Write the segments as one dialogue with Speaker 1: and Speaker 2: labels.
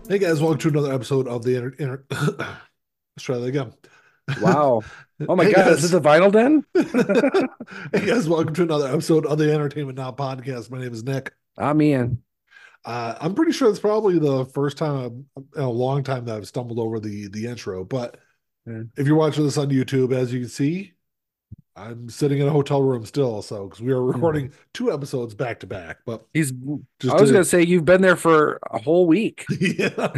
Speaker 1: Hey guys, welcome to another episode of the Let's try that again.
Speaker 2: Wow. Oh my
Speaker 1: Hey
Speaker 2: God, is it
Speaker 1: guys.
Speaker 2: the Vinyl Den?
Speaker 1: Hey guys, welcome to another episode of the Entertainment Now podcast. My name is Nick.
Speaker 2: I'm Ian.
Speaker 1: I'm pretty sure it's probably the first time in a long time that I've stumbled over the intro. But
Speaker 2: Yeah.
Speaker 1: if you're watching this on YouTube, as you can see, I'm sitting in a hotel room still. So because we are recording two episodes back to back, but
Speaker 2: He's,
Speaker 1: just
Speaker 2: I was
Speaker 1: to
Speaker 2: gonna say you've been there for a whole week.
Speaker 1: yeah.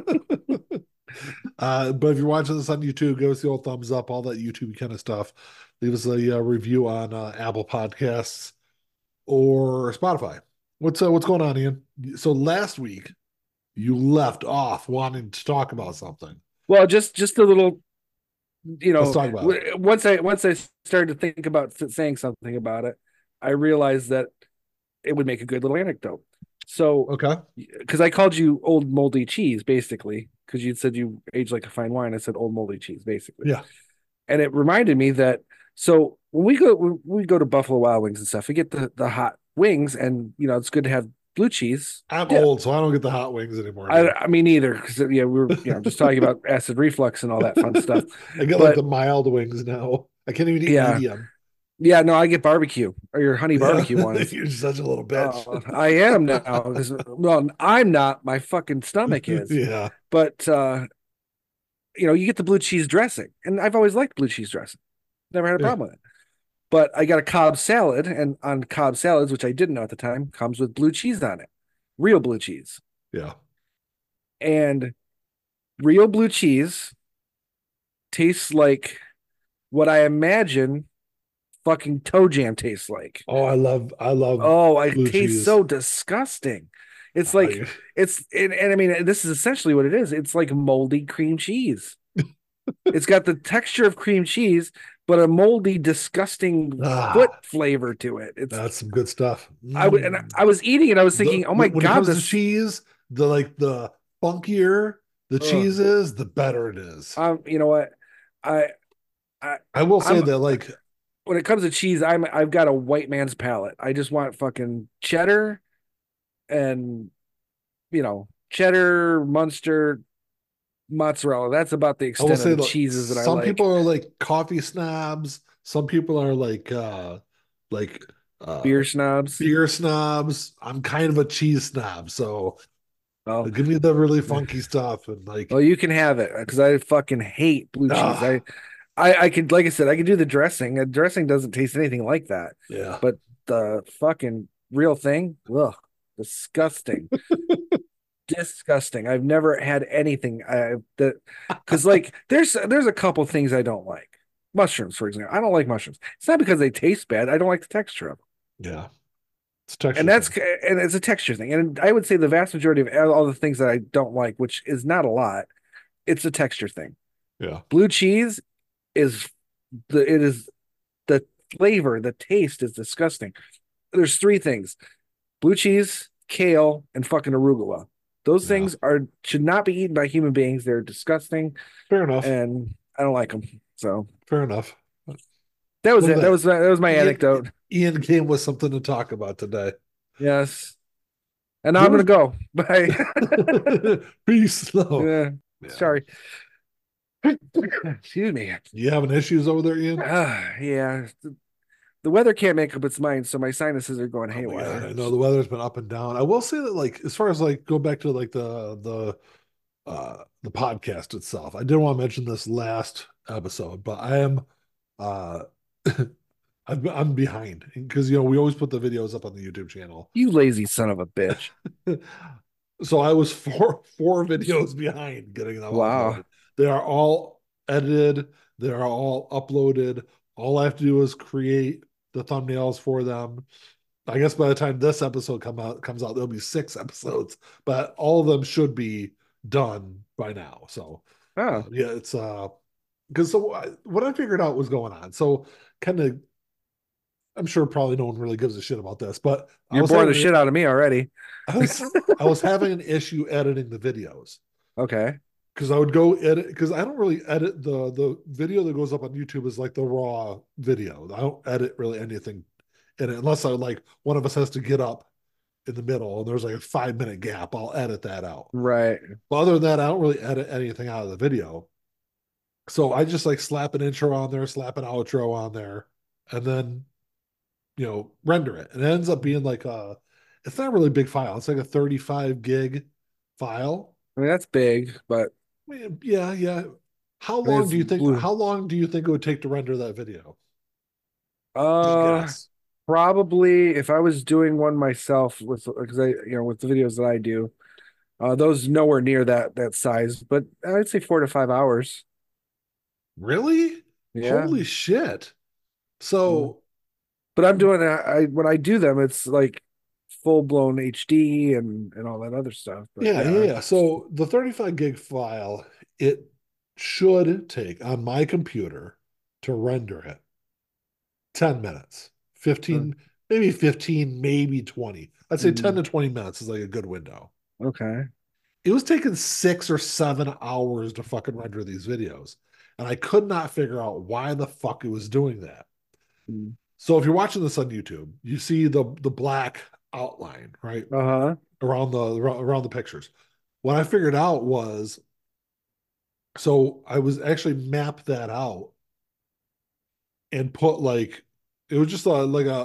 Speaker 1: But if you're watching this on YouTube, give us the old thumbs up, all that YouTube kind of stuff. Leave us a review on Apple Podcasts or Spotify. What's going on, Ian? So last week you left off wanting to talk about something.
Speaker 2: Well, just a little,
Speaker 1: Let's talk about it.
Speaker 2: once I started to think about saying something about it, I realized that it would make a good little anecdote. So,
Speaker 1: Okay.
Speaker 2: because I called you old moldy cheese, basically, because you said you age like a fine wine, I said old moldy cheese, basically,
Speaker 1: Yeah.
Speaker 2: and it reminded me that so when we go to Buffalo Wild Wings and stuff, we get the hot wings, and it's good to have blue cheese
Speaker 1: I'm
Speaker 2: dip.
Speaker 1: old, so I don't get the hot wings anymore,
Speaker 2: I,
Speaker 1: dude.
Speaker 2: I mean, either because we're just talking about acid reflux and all that fun stuff.
Speaker 1: I get like
Speaker 2: But
Speaker 1: the mild wings now. I can't even eat
Speaker 2: yeah,
Speaker 1: medium.
Speaker 2: yeah, no, I get barbecue or your honey
Speaker 1: Yeah.
Speaker 2: barbecue ones.
Speaker 1: You're such a little bitch.
Speaker 2: I am now because well, I'm not. My fucking stomach is,
Speaker 1: Yeah.
Speaker 2: but you get the blue cheese dressing, and I've always liked blue cheese dressing. Never had a
Speaker 1: Yeah.
Speaker 2: problem with it. But I got a Cobb salad, and on Cobb salads, which I didn't know at the time, comes with blue cheese on it, real blue cheese.
Speaker 1: Yeah.
Speaker 2: And real blue cheese tastes like what I imagine fucking toe jam tastes like.
Speaker 1: Oh, I love
Speaker 2: Oh, it
Speaker 1: blue
Speaker 2: tastes
Speaker 1: cheese.
Speaker 2: so disgusting. It's like
Speaker 1: I
Speaker 2: and I mean this is essentially what it is. It's like moldy cream cheese. It's got the texture of cream cheese, but a moldy, disgusting foot
Speaker 1: ah,
Speaker 2: flavor to it. It's
Speaker 1: that's some good stuff.
Speaker 2: and I was eating it. I was
Speaker 1: The
Speaker 2: thinking, oh my
Speaker 1: when it
Speaker 2: god,
Speaker 1: comes to
Speaker 2: this.
Speaker 1: cheese, the funkier the
Speaker 2: Ugh.
Speaker 1: cheese is, the better it is.
Speaker 2: You know what? I I
Speaker 1: I will say
Speaker 2: I'm
Speaker 1: that like
Speaker 2: when it comes to cheese, I've got a white man's palate. I just want fucking cheddar and cheddar, Munster, mozzarella. That's about the
Speaker 1: I will
Speaker 2: extent of
Speaker 1: say
Speaker 2: the
Speaker 1: that
Speaker 2: cheeses that I
Speaker 1: some
Speaker 2: like.
Speaker 1: people are like coffee snobs, some people are like
Speaker 2: Beer snobs.
Speaker 1: beer snobs. I'm kind of a cheese snob, so
Speaker 2: Well,
Speaker 1: give me the really funky stuff and like
Speaker 2: well, you can have it because I fucking hate blue cheese. I
Speaker 1: ah
Speaker 2: I I could like I said, I could do the dressing. The dressing doesn't taste anything like that,
Speaker 1: yeah.
Speaker 2: but the fucking real thing, ugh, disgusting. Disgusting. I've never had anything that because like there's a couple things I don't like. Mushrooms, for example. I don't like mushrooms. It's not because they taste bad. I don't like the texture of them.
Speaker 1: Yeah. It's a
Speaker 2: And
Speaker 1: texture
Speaker 2: that's
Speaker 1: thing.
Speaker 2: and it's a texture thing. And I would say the vast majority of all the things that I don't like, which is not a lot, it's a texture thing.
Speaker 1: Yeah.
Speaker 2: Blue cheese is it is the flavor, the taste is disgusting. There's three things: blue cheese, kale, and fucking arugula. Those
Speaker 1: Yeah.
Speaker 2: things are should not be eaten by human beings. They're disgusting,
Speaker 1: Fair enough.
Speaker 2: and I don't like them. So
Speaker 1: Fair enough.
Speaker 2: that was
Speaker 1: Look at
Speaker 2: it. That
Speaker 1: that.
Speaker 2: was my
Speaker 1: Ian
Speaker 2: anecdote.
Speaker 1: Ian came with something to talk about today.
Speaker 2: Yes, and now I'm gonna
Speaker 1: Here's
Speaker 2: go. Bye.
Speaker 1: peace. No.
Speaker 2: Yeah,
Speaker 1: Yeah.
Speaker 2: sorry. Excuse me.
Speaker 1: You having issues over there, Ian?
Speaker 2: Yeah, the weather can't make up its mind, so my sinuses are going
Speaker 1: Oh my God.
Speaker 2: haywire.
Speaker 1: I know the weather's been up and down. I will say that like as far as like go back to like the podcast itself. I didn't want to mention this last episode, but I am uh I'm behind because we always put the videos up on the YouTube channel.
Speaker 2: You lazy son of a bitch.
Speaker 1: So I was four videos behind getting them
Speaker 2: Wow.
Speaker 1: uploaded. They are all edited, they are all uploaded. All I have to do is create the thumbnails for them. I guess by the time this episode comes out, there'll be six episodes, but all of them should be done by now. So
Speaker 2: Oh,
Speaker 1: yeah, it's because what I figured out was going on. So kind of, I'm sure probably no one really gives a shit about this, but
Speaker 2: you're boring the shit out of me already.
Speaker 1: I was I was having an issue editing the videos
Speaker 2: Okay.
Speaker 1: because I would go edit because I don't really edit the video that goes up on YouTube is like the raw video. I don't edit really anything in it unless I like one of us has to get up in the middle and there's like a 5 minute gap, I'll edit that out.
Speaker 2: Right.
Speaker 1: But other than that, I don't really edit anything out of the video. So I just like slap an intro on there, slap an outro on there, and then render it. And it ends up being like it's not a really big file. It's like a 35 gig file.
Speaker 2: I mean, that's big, but
Speaker 1: I mean, yeah, yeah. How
Speaker 2: I mean,
Speaker 1: long
Speaker 2: it's
Speaker 1: do you think
Speaker 2: blue.
Speaker 1: how long do you think it would take to render that video? Just
Speaker 2: Uh,
Speaker 1: guess.
Speaker 2: Probably if I was doing one myself with, because with the videos that I do, those nowhere near that size, but I'd say 4 to 5 hours.
Speaker 1: Really?
Speaker 2: Yeah.
Speaker 1: Holy shit.
Speaker 2: Yeah.
Speaker 1: So
Speaker 2: But I'm doing that. When I do them, it's like full blown HD and all that other stuff. But
Speaker 1: yeah, yeah,
Speaker 2: yeah,
Speaker 1: yeah. So the 35 gig file, it should take on my computer to render it 10 minutes,
Speaker 2: uh,
Speaker 1: 15, maybe 15, maybe 20. I'd say 10
Speaker 2: mm,
Speaker 1: to 20 minutes is like a good window.
Speaker 2: okay.
Speaker 1: It was taking 6 or 7 hours to fucking render these videos. And I could not figure out why the fuck it was doing that.
Speaker 2: Mm.
Speaker 1: So if you're watching this on YouTube, you see the black outline, right?
Speaker 2: Uh-huh.
Speaker 1: Around the pictures. What I figured out was so I was actually mapped that out and put like it was just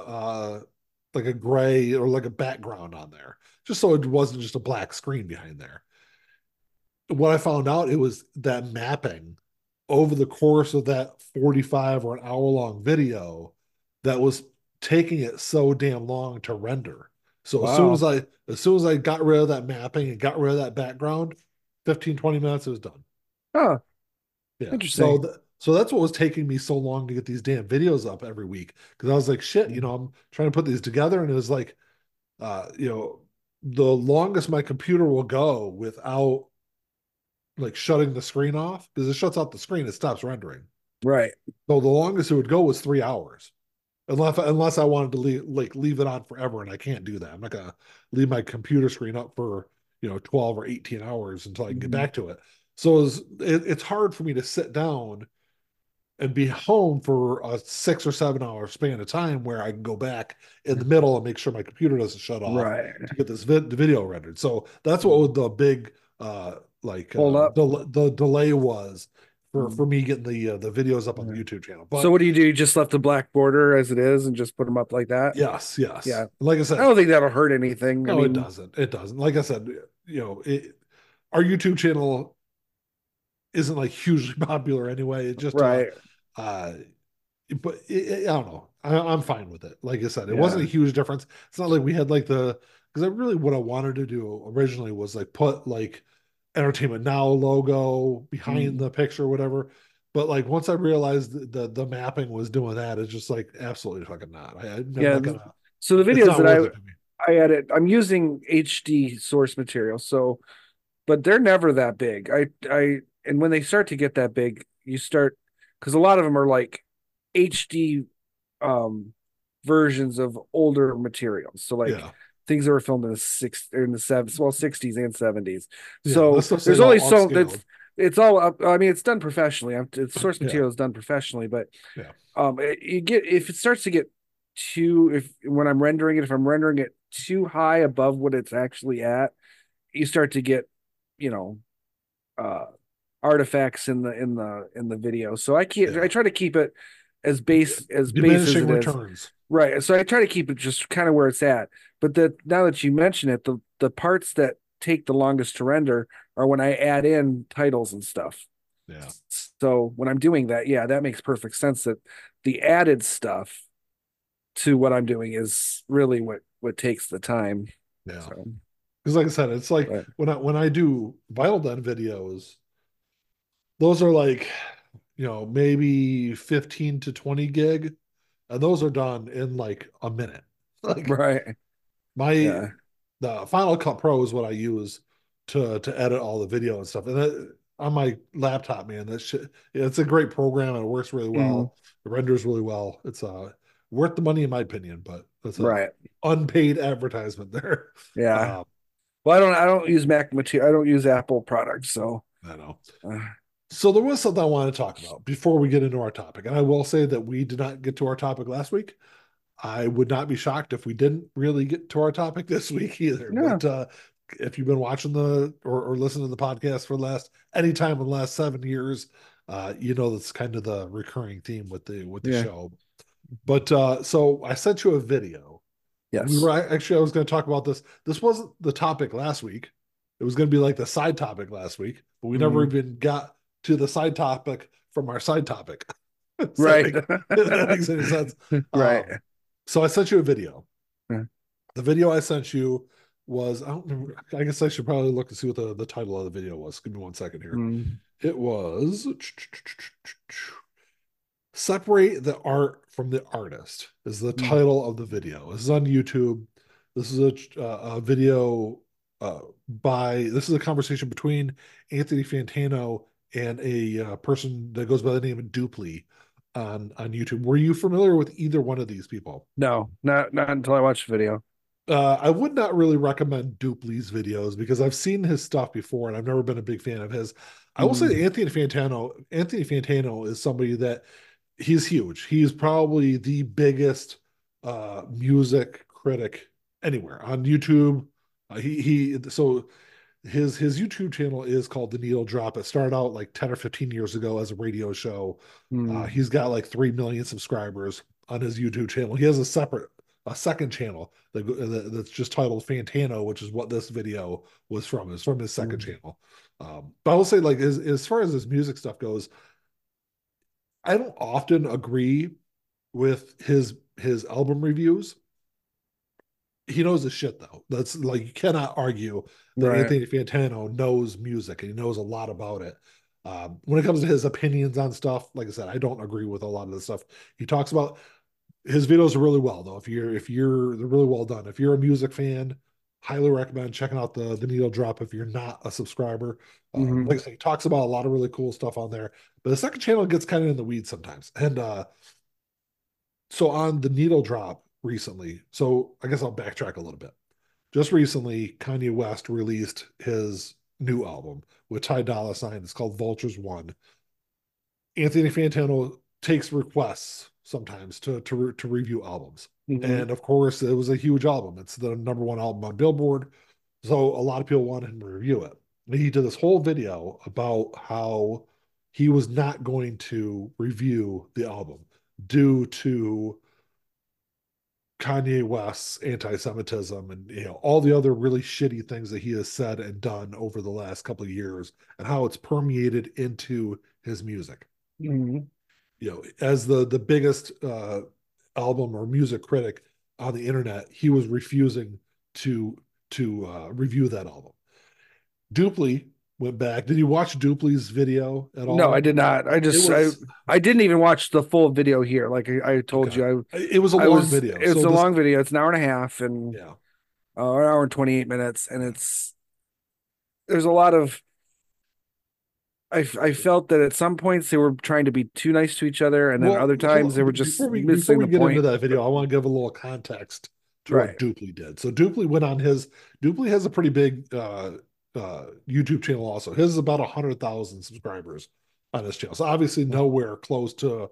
Speaker 1: like a gray or like a background on there, just so it wasn't just a black screen behind there. What I found out, it was that mapping over the course of that 45 or an hour long video that was taking it so damn long to render. So
Speaker 2: Wow.
Speaker 1: as soon as I got rid of that mapping and got rid of that background, 15 20 minutes it was done.
Speaker 2: Huh.
Speaker 1: Yeah.
Speaker 2: Interesting.
Speaker 1: So that's what was taking me so long to get these damn videos up every week, because I was like, shit,
Speaker 2: Mm.
Speaker 1: I'm trying to put these together and it was like uh, you know, the longest my computer will go without like shutting the screen off, because it shuts out the screen, it stops rendering.
Speaker 2: Right.
Speaker 1: So the longest it would go was 3 hours, unless I wanted to leave it on forever, and I can't do that. I'm not gonna leave my computer screen up for 12 or 18 hours until I can get
Speaker 2: Mhm.
Speaker 1: back to it. So it's hard for me to sit down and be home for a 6 or 7 hour span of time where I can go back in the middle and make sure my computer doesn't shut off
Speaker 2: Right.
Speaker 1: to get this video rendered. So that's what the big
Speaker 2: Hold up.
Speaker 1: the delay was
Speaker 2: Mm.
Speaker 1: for me getting the videos up on the
Speaker 2: Yeah.
Speaker 1: YouTube channel.
Speaker 2: So
Speaker 1: But
Speaker 2: what do? You just left the black border as it is and just put them up like that?
Speaker 1: yes, yes.
Speaker 2: Yeah.
Speaker 1: Like I
Speaker 2: I
Speaker 1: said,
Speaker 2: don't think that'll hurt anything. I
Speaker 1: no, it
Speaker 2: mean,
Speaker 1: doesn't. It doesn't. Like I said, our YouTube channel isn't like hugely popular anyway. It just
Speaker 2: right.
Speaker 1: uh but I don't know. I'm fine with it. Like I said, it wasn't a
Speaker 2: Yeah.
Speaker 1: huge difference. It's not like we had like because I really what I wanted to do originally was like put like Entertainment Now logo behind
Speaker 2: Mm.
Speaker 1: the picture, or whatever. But like once I realized the mapping was doing that, it's just like absolutely fucking not. I'm
Speaker 2: Yeah.
Speaker 1: not gonna.
Speaker 2: So the
Speaker 1: It's
Speaker 2: videos
Speaker 1: not
Speaker 2: that
Speaker 1: worth it to me.
Speaker 2: I edit, I'm using HD source material. So, but they're never that big. And when they start to get that big, you start, because a lot of them are like HD um versions of older materials. So like
Speaker 1: Yeah,
Speaker 2: things that were filmed in the '70s, well, '60s and '70s.
Speaker 1: yeah. That
Speaker 2: So
Speaker 1: stuff's like
Speaker 2: there's only
Speaker 1: all
Speaker 2: so that's
Speaker 1: upscaled.
Speaker 2: it's all up. I mean, it's done professionally. It's source
Speaker 1: Yeah,
Speaker 2: material is done professionally, but
Speaker 1: yeah,
Speaker 2: you get if it starts to get too if when I'm rendering it, if I'm rendering it too high above what it's actually at, you start to get, you know, uh artifacts in the video. So I
Speaker 1: yeah.
Speaker 2: try to keep it as base as
Speaker 1: Diminishing
Speaker 2: it is.
Speaker 1: returns.
Speaker 2: Right. So I try to keep it just kind of where it's at. But now that you mention it, the parts that take the longest to render are when I add in titles and stuff.
Speaker 1: Yeah,
Speaker 2: So when I'm doing that, yeah, that makes perfect sense that the added stuff to what I'm doing is really what takes the time.
Speaker 1: yeah.
Speaker 2: So,
Speaker 1: Because like I said, it's like
Speaker 2: but
Speaker 1: when I do Vital Den videos, those are like, maybe 15 to 20 gig, and those are done in like a minute. Like
Speaker 2: right.
Speaker 1: my
Speaker 2: Yeah.
Speaker 1: the Final Cut Pro is what I use to edit all the video and stuff. And on my laptop, man, that shit, yeah, it's a great program and it works really
Speaker 2: Mhm.
Speaker 1: well. It renders really well. It's worth the money in my opinion, but that's a
Speaker 2: Right.
Speaker 1: unpaid advertisement there.
Speaker 2: Yeah.
Speaker 1: Um,
Speaker 2: Well, I don't use Mac material. I don't use Apple products. So,
Speaker 1: I know.
Speaker 2: uh,
Speaker 1: So there was something I wanted to talk about before we get into our topic, and I will say that we did not get to our topic last week. I would not be shocked if we didn't really get to our topic this week either.
Speaker 2: Yeah.
Speaker 1: But if you've been watching or listening to the podcast for the last any time in the last 7 years, you know that's kind of the recurring theme with the
Speaker 2: Yeah.
Speaker 1: show. But so I sent you a video. We
Speaker 2: Yes.
Speaker 1: were actually I was going to talk about this. This wasn't the topic last week. It was going to be like the side topic last week, but we never
Speaker 2: Mhm.
Speaker 1: even got to the side topic from our side topic. Does that
Speaker 2: Right.
Speaker 1: make, if that makes any sense?
Speaker 2: Right.
Speaker 1: So I sent you a video.
Speaker 2: Yeah.
Speaker 1: The video I sent you was, I don't remember, I guess I should probably look to see what the title of the video was. Give me 1 second here.
Speaker 2: Mm.
Speaker 1: It was Separate the Art from the Artist is the
Speaker 2: Mm.
Speaker 1: title of the video. This is on YouTube. This is a video this is a conversation between Anthony Fantano and a person that goes by the name of Dupley on YouTube. Were you familiar with either one of these people?
Speaker 2: No, not until I watched the video.
Speaker 1: I would not really recommend Dupley's videos because I've seen his stuff before and I've never been a big fan of his. I will say that
Speaker 2: Mm.
Speaker 1: Anthony Fantano is somebody that he's huge. He's probably the biggest music critic anywhere on YouTube. He so his YouTube channel is called The Needle Drop. It started out like 10 or 15 years ago as a radio show.
Speaker 2: Mm.
Speaker 1: He's got like 3 million subscribers on his YouTube channel. He has a second channel that's just titled Fantano, which is what this video was from. It's from his second
Speaker 2: Mm.
Speaker 1: channel. But I will say, like, as far as his music stuff goes, I don't often agree with his album reviews. He knows his shit though. That's like you cannot argue that
Speaker 2: Right.
Speaker 1: Anthony Fantano knows music and he knows a lot about it. When it comes to his opinions on stuff, like I said, I don't agree with a lot of the stuff he talks about. His videos are really well though. They're really well done. If you're a music fan, highly recommend checking out the Needle Drop if you're not a subscriber.
Speaker 2: Hmm.
Speaker 1: Like I said, he talks about a lot of really cool stuff on there. But the second channel gets kind of in the weeds sometimes. And so on the Needle Drop recently, so I guess I'll backtrack a little bit. Just recently, Kanye West released his new album with Ty Dolla Sign. It's called Vultures One. Anthony Fantano takes requests sometimes to review albums,
Speaker 2: Hmm.
Speaker 1: and of course, it was a huge album. It's the number one album on Billboard, so a lot of people wanted him to review it. And he did this whole video about how he was not going to review the album due to Kanye West's anti-Semitism and all the other really shitty things that he has said and done over the last couple of years and how it's permeated into his music.
Speaker 2: Hmm.
Speaker 1: As the biggest album or music critic on the internet, he was refusing to review that album. Dupley went back. Did you watch Dupley's video at
Speaker 2: No, I
Speaker 1: all?
Speaker 2: did not.
Speaker 1: It was
Speaker 2: I didn't even watch the full video here. Like I told
Speaker 1: okay.
Speaker 2: you,
Speaker 1: It was a
Speaker 2: I
Speaker 1: long
Speaker 2: was
Speaker 1: video.
Speaker 2: it's
Speaker 1: So
Speaker 2: a
Speaker 1: this,
Speaker 2: long video. It's an hour and a half and
Speaker 1: yeah,
Speaker 2: an hour and 28 minutes, and
Speaker 1: yeah.
Speaker 2: there's a lot of I felt that at some points they were trying to be too nice to each other, and then
Speaker 1: Well,
Speaker 2: other times they were just
Speaker 1: before
Speaker 2: missing
Speaker 1: we
Speaker 2: the
Speaker 1: get into
Speaker 2: point.
Speaker 1: that video, I want to give a little context to what
Speaker 2: Right.
Speaker 1: Dupley did. So Dupley has a pretty big YouTube channel also. His is about 100,000 subscribers on his channel. So obviously nowhere close to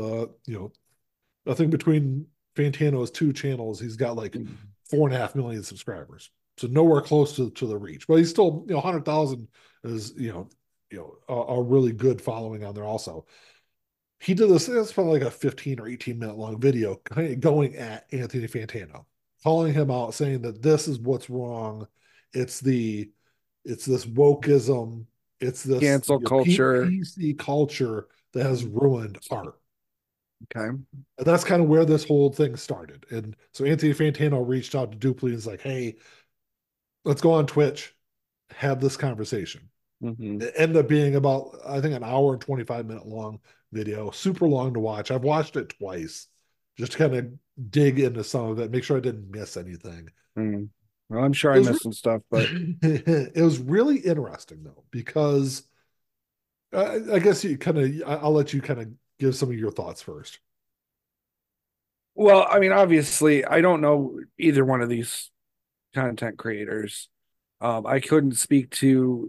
Speaker 1: I think between Fantano's two channels, he's got like 4.5 million subscribers. So nowhere close to the reach, but he's still 100,000 is a really good following on there also. He did this. It's probably like a 15 or 18 minute long video going at Anthony Fantano, calling him out, saying that this is what's wrong. It's the it's this wokeism. It's this
Speaker 2: Cancel culture.
Speaker 1: PC culture that has ruined art.
Speaker 2: Okay.
Speaker 1: And that's kind of where this whole thing started. And so Anthony Fantano reached out to Dupley and was like, "Hey, let's go on Twitch, have this conversation."
Speaker 2: Hmm.
Speaker 1: It ended up being about, I think, an hour and 25-minute long video, super long to watch. I've watched it twice just to kind of dig into some of it, make sure I didn't miss anything.
Speaker 2: Mm. Well, I'm sure
Speaker 1: It
Speaker 2: I
Speaker 1: was
Speaker 2: missed some stuff, but
Speaker 1: it was really interesting though, because I guess you kind of, I'll let you kind of give some of your thoughts first.
Speaker 2: well, I mean, obviously, I don't know either one of these content creators. I couldn't speak to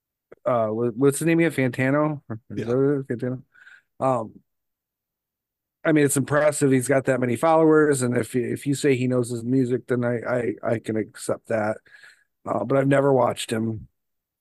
Speaker 2: what's the name of it? Fantano? Is
Speaker 1: Yeah.
Speaker 2: that what it is? Fantano? Um, I mean, it's impressive he's got that many followers, and if you say he knows his music, then I can accept that. But I've never watched him.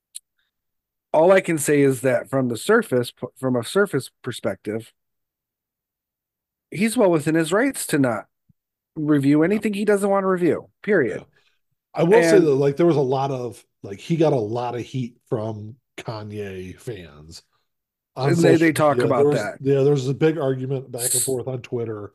Speaker 2: All I can say is that from a surface perspective, he's well within his rights to not review
Speaker 1: Yeah,
Speaker 2: anything he doesn't want to review.
Speaker 1: yeah.
Speaker 2: Period.
Speaker 1: I will say that
Speaker 2: And
Speaker 1: like there was a lot of like he got a lot of heat from Kanye fans on
Speaker 2: they
Speaker 1: social
Speaker 2: talk
Speaker 1: media. There
Speaker 2: about
Speaker 1: was
Speaker 2: that.
Speaker 1: there was a big argument back and forth on Twitter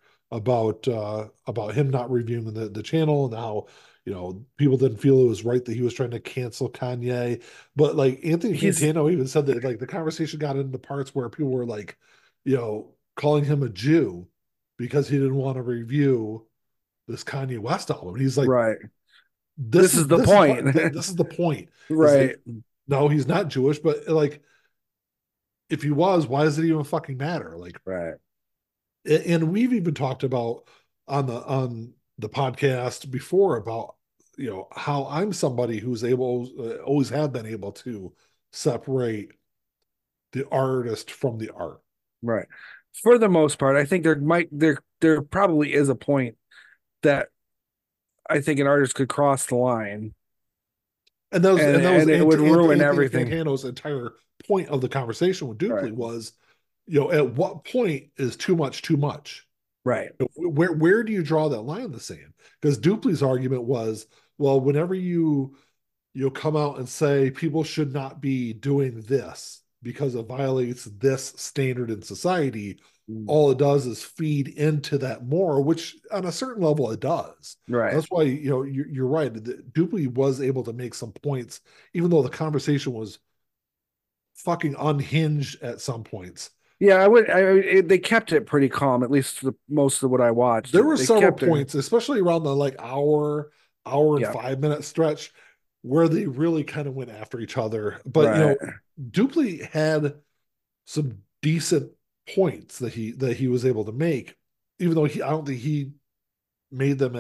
Speaker 1: about him not reviewing the channel and how people didn't feel it was right that he was trying to cancel Kanye. But like Anthony
Speaker 2: He's
Speaker 1: Fantano even said that like the conversation got into parts where people were like, calling him a Jew because he didn't want to review this Kanye West album. And he's like,
Speaker 2: right.
Speaker 1: this
Speaker 2: This
Speaker 1: is
Speaker 2: is the
Speaker 1: this is
Speaker 2: point.
Speaker 1: what this is the point. Is like
Speaker 2: Right.
Speaker 1: no, he's not Jewish, but like if he was, why does it even fucking matter? Like,
Speaker 2: Right.
Speaker 1: and we've even talked about on the podcast before about how I'm somebody who's able always have been able to separate the artist from the art.
Speaker 2: Right. For the most part, I think there probably is a point that I think an artist could cross the line
Speaker 1: And that was
Speaker 2: and it would ruin
Speaker 1: Anthony
Speaker 2: everything.
Speaker 1: Fantano's entire point of the conversation with
Speaker 2: Right.
Speaker 1: Dupley was, at what point is too much too much?
Speaker 2: Right.
Speaker 1: Where do you draw that line in the sand? Because Dupley's argument was, well, whenever you come out and say people should not be doing this because it violates this standard in society,
Speaker 2: Mm.
Speaker 1: all it does is feed into that more, which on a certain level it does.
Speaker 2: Right.
Speaker 1: That's why you're right. Dupley was able to make some points, even though the conversation was fucking unhinged at some points.
Speaker 2: Yeah, they kept it pretty calm, at least for most of what I watched.
Speaker 1: There were
Speaker 2: They
Speaker 1: several
Speaker 2: kept it.
Speaker 1: points, especially around the like hour and
Speaker 2: Yeah.
Speaker 1: 5 minute stretch, where they really kind of went after each other. But
Speaker 2: Right.
Speaker 1: Dupley had some decent points that he was able to make, even though I don't think he made them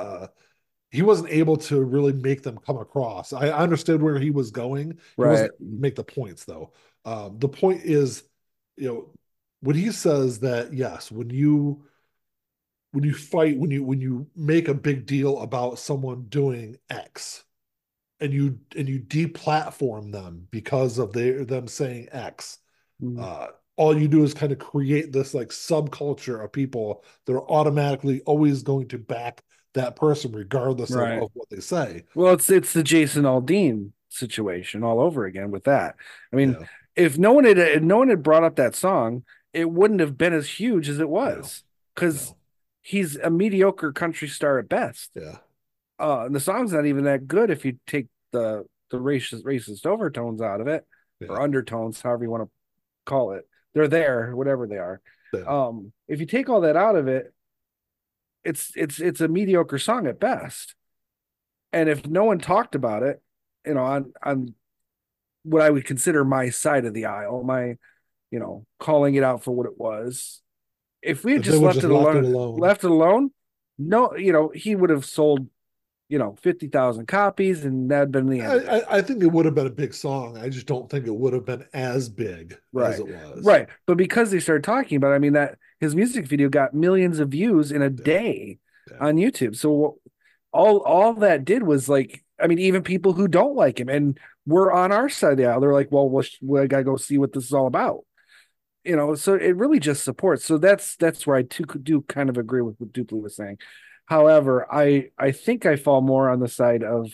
Speaker 1: he wasn't able to really make them come across. I understood where he was going. He
Speaker 2: Right.
Speaker 1: wasn't make the points though. The point is, when he says that yes, when you fight, when you make a big deal about someone doing X, and you deplatform them because of them saying X,
Speaker 2: Mm.
Speaker 1: uh, all you do is kind of create this like subculture of people that are automatically always going to back that person regardless of,
Speaker 2: Right.
Speaker 1: of what they say.
Speaker 2: Well, it's the Jason Aldean situation all over again with that. I mean,
Speaker 1: Yeah,
Speaker 2: if no one had brought up that song, it wouldn't have been as huge as it
Speaker 1: no,
Speaker 2: was because
Speaker 1: no,
Speaker 2: he's a mediocre country star at best.
Speaker 1: yeah,
Speaker 2: And the song's not even that good if you take the racist overtones out of it or
Speaker 1: yeah,
Speaker 2: undertones, however you want to call it. They're there, whatever they are.
Speaker 1: yeah.
Speaker 2: If you take all that out of it, it's a mediocre song at best. And if no one talked about it, on what I would consider my side of the aisle, calling it out for what it was, if we had
Speaker 1: If they
Speaker 2: just
Speaker 1: would just left it alone,
Speaker 2: left it alone, no, he would have sold 50,000 copies, and that'd been the
Speaker 1: I,
Speaker 2: end of it.
Speaker 1: I think it would have been a big song. I just don't think it would have been as big as
Speaker 2: Right.
Speaker 1: it was.
Speaker 2: Right. But because they started talking about it, I mean, that his music video got millions of views in a
Speaker 1: Yeah,
Speaker 2: day
Speaker 1: yeah,
Speaker 2: on YouTube. So all that did was like, I mean, even people who don't like him and were on our side of the aisle, they're like, well, we gotta go see what this is all about. So it really just supports. So that's where I do kind of agree with what Dupley was saying. However, I think I fall more on the side of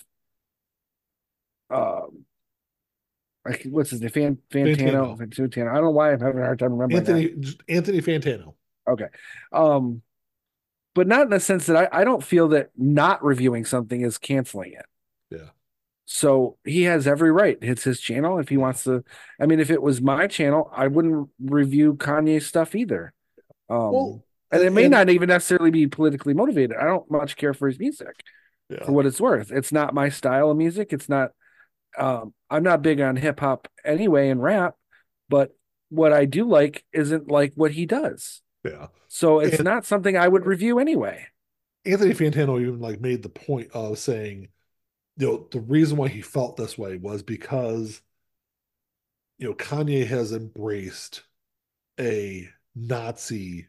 Speaker 2: um like what's his name?
Speaker 1: Fantano,
Speaker 2: Fantano. I don't know why I'm having a hard time remembering that.
Speaker 1: Anthony Fantano.
Speaker 2: Okay. Um, but not in the sense that I don't feel that not reviewing something is canceling it.
Speaker 1: Yeah,
Speaker 2: So he has every right. It's his channel. If he
Speaker 1: yeah.
Speaker 2: wants to, I mean, if it was my channel, I wouldn't review Kanye stuff either.
Speaker 1: Well,
Speaker 2: And it may
Speaker 1: and
Speaker 2: not even necessarily be politically motivated. I don't much care for his music for
Speaker 1: yeah,
Speaker 2: what it's worth. It's not my style of music. It's not, I'm not big on hip hop anyway and rap, but what I do like isn't like what he does.
Speaker 1: yeah.
Speaker 2: So it's
Speaker 1: And
Speaker 2: not something I would review anyway.
Speaker 1: Anthony Fantano even like made the point of saying, the reason why he felt this way was because Kanye has embraced a Nazi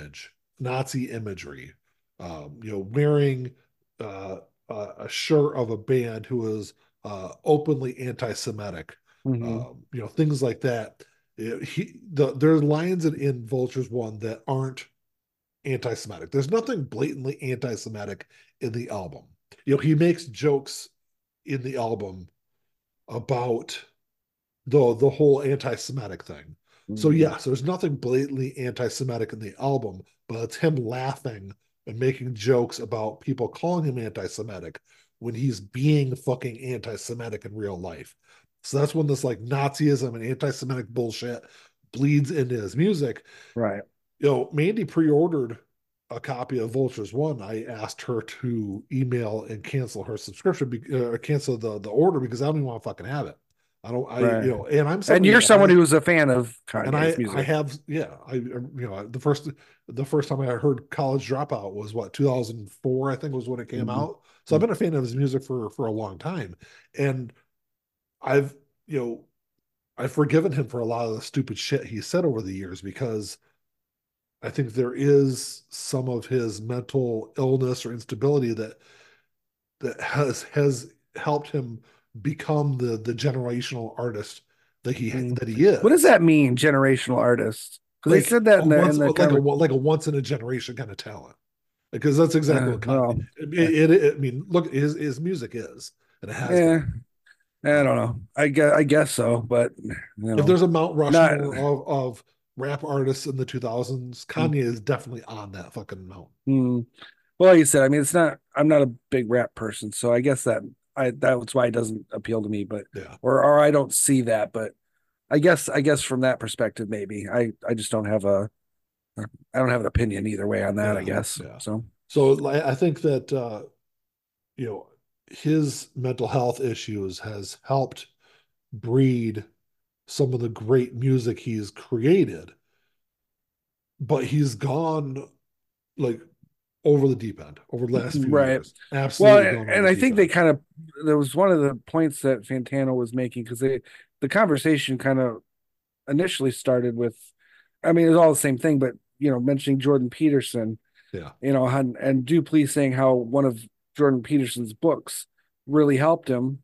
Speaker 1: Nazi imagery. Wearing uh, a shirt of a band who is openly anti-Semitic.
Speaker 2: Hmm.
Speaker 1: Things like that. There's lines in Vultures One that aren't anti-Semitic. There's nothing blatantly anti-Semitic in the album. He makes jokes in the album about the whole anti-Semitic thing. So
Speaker 2: Hmm.
Speaker 1: yes, there's nothing blatantly anti-Semitic in the album, but it's him laughing and making jokes about people calling him anti-Semitic when he's being fucking anti-Semitic in real life. So that's when this like Nazism and anti-Semitic bullshit bleeds into his music.
Speaker 2: Right.
Speaker 1: Mandy pre-ordered a copy of Vultures One. I asked her to email and cancel her subscription, cancel the order because I don't even want to fucking have it. I don't,
Speaker 2: Right.
Speaker 1: and I'm
Speaker 2: And
Speaker 1: somebody
Speaker 2: you're
Speaker 1: that
Speaker 2: someone
Speaker 1: has,
Speaker 2: who's a fan of
Speaker 1: and
Speaker 2: Kanye's
Speaker 1: I
Speaker 2: music.
Speaker 1: have, yeah, the first time I heard College Dropout was what 2004, I think was when it came
Speaker 2: Hmm.
Speaker 1: out. So I've been a fan of his music for a long time, and I've you know I've forgiven him for a lot of the stupid shit he said over the years because I think there is some of his mental illness or instability that has helped him become the generational artist
Speaker 2: Mm.
Speaker 1: that he
Speaker 2: What does
Speaker 1: is.
Speaker 2: that mean, generational artist? Because they
Speaker 1: Like
Speaker 2: said that
Speaker 1: a
Speaker 2: in the
Speaker 1: once like a once in a generation kind of talent. Because that's exactly what Kanye.
Speaker 2: well, eh,
Speaker 1: I mean, look, his music is, and it has
Speaker 2: eh,
Speaker 1: been.
Speaker 2: I don't know. I guess so, but
Speaker 1: If there's a Mount
Speaker 2: not.
Speaker 1: Rushmore of rap artists in the 2000s,
Speaker 2: Mm,
Speaker 1: Kanye is definitely on that fucking mount.
Speaker 2: mm. Well, like you said, I mean, it's not. I'm not a big rap person, so I guess that's why it doesn't appeal to me. But
Speaker 1: Yeah,
Speaker 2: or I don't see that. But I guess from that perspective, maybe I just don't have a I don't have an opinion either way on that. I
Speaker 1: yeah,
Speaker 2: guess
Speaker 1: yeah.
Speaker 2: so.
Speaker 1: So like, I think that you know his mental health issues has helped breed some of the great music he's created, but he's gone like over the deep end over the last few
Speaker 2: Right.
Speaker 1: years.
Speaker 2: Well,
Speaker 1: Absolutely gone over
Speaker 2: and
Speaker 1: the
Speaker 2: I
Speaker 1: deep
Speaker 2: think they
Speaker 1: end.
Speaker 2: kind of there was one of the points that Fantano was making because the conversation kind of initially started with, I mean, it's all the same thing, but mentioning Jordan Peterson,
Speaker 1: Yeah.
Speaker 2: and Dupuis saying how one of Jordan Peterson's books really helped him,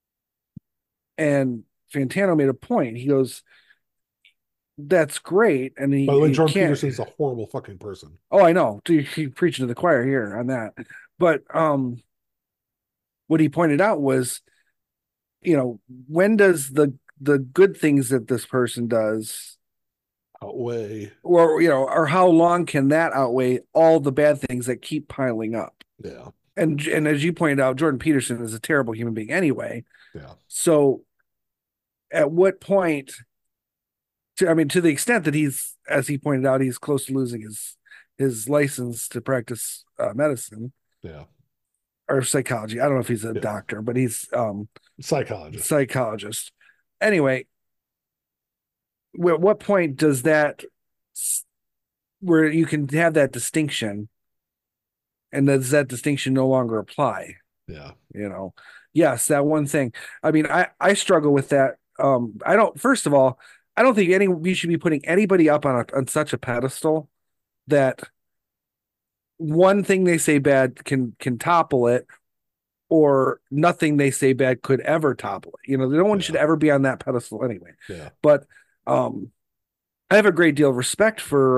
Speaker 2: and Fantano made a point. He goes, "That's great," and
Speaker 1: By the way,
Speaker 2: he
Speaker 1: Jordan
Speaker 2: can't.
Speaker 1: Peterson is a horrible fucking person.
Speaker 2: Oh, I know. He preaching to the choir here on that, but what he pointed out was when does the good things that this person does
Speaker 1: Outweigh.
Speaker 2: or how long can that outweigh all the bad things that keep piling up?
Speaker 1: Yeah.
Speaker 2: And as you pointed out, Jordan Peterson is a terrible human being anyway.
Speaker 1: Yeah.
Speaker 2: So at what point to the extent that he's, as he pointed out, he's close to losing his license to practice medicine
Speaker 1: Yeah.
Speaker 2: or psychology. I don't know if he's a
Speaker 1: Yeah.
Speaker 2: doctor, but he's
Speaker 1: Psychologist.
Speaker 2: psychologist. Anyway, at what point does that where you can have that distinction, and does that distinction no longer apply?
Speaker 1: Yeah.
Speaker 2: You know, yes, that one thing. I mean, I struggle with that. I don't. First of all, I don't think we should be putting anybody up on such a pedestal that one thing they say bad can topple it, or nothing they say bad could ever topple it. No one should
Speaker 1: Yeah.
Speaker 2: ever be on that pedestal anyway.
Speaker 1: Yeah.
Speaker 2: But um, I have a great deal of respect for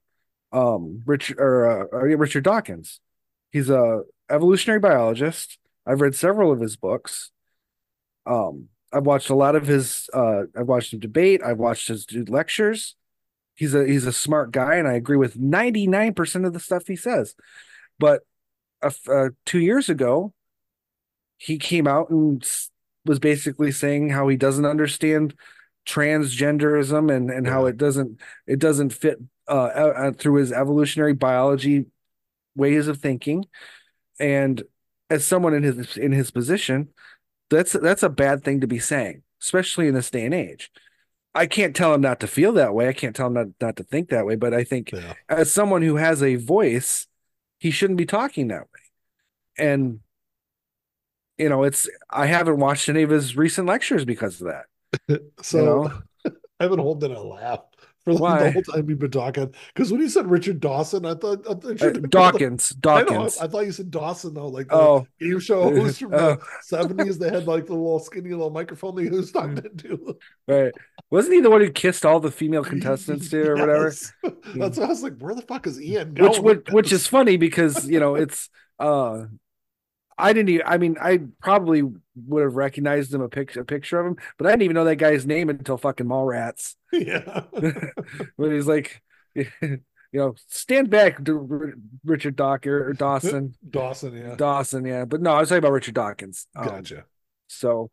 Speaker 2: Richard Dawkins. He's a evolutionary biologist. I've read several of his books. I've watched a lot of his. I've watched him debate. I've watched his do lectures. He's a smart guy, and I agree with 99% of the stuff he says. But 2 years ago, he came out and was basically saying how he doesn't understand transgenderism, and how
Speaker 1: Yeah.
Speaker 2: it doesn't fit through his evolutionary biology ways of thinking. And as someone in his position, that's a bad thing to be saying, especially in this day and age. I can't tell him not to feel that way. I can't tell him not to think that way. But I think
Speaker 1: Yeah.
Speaker 2: as someone who has a voice, he shouldn't be talking that way. And it's I haven't watched any of his recent lectures because of that. You
Speaker 1: So
Speaker 2: know,
Speaker 1: I've been holding a laugh for like the
Speaker 2: Why?
Speaker 1: whole time we've been talking. Because when you said Richard Dawson, I thought you were talking about the.
Speaker 2: Dawkins,
Speaker 1: I know. I
Speaker 2: Dawkins.
Speaker 1: thought you said Dawson though, like the
Speaker 2: Oh,
Speaker 1: game show host from the
Speaker 2: oh,
Speaker 1: '70s. They had like the little skinny little microphone that he was talking into.
Speaker 2: right. Wasn't he the one who kissed all the female contestants too, or whatever?
Speaker 1: Yes, that's why I was like, where the fuck is Ian
Speaker 2: Which
Speaker 1: going with
Speaker 2: which is
Speaker 1: this?
Speaker 2: funny because it's uh I didn't even, I mean, I probably would have recognized him a picture of him, but I didn't even know that guy's name until fucking Mallrats.
Speaker 1: Yeah,
Speaker 2: When he's like, stand back, Richard Dawker or Dawson.
Speaker 1: Dawson. Yeah,
Speaker 2: Dawson, yeah. But no, I was talking about Richard Dawkins.
Speaker 1: gotcha.
Speaker 2: So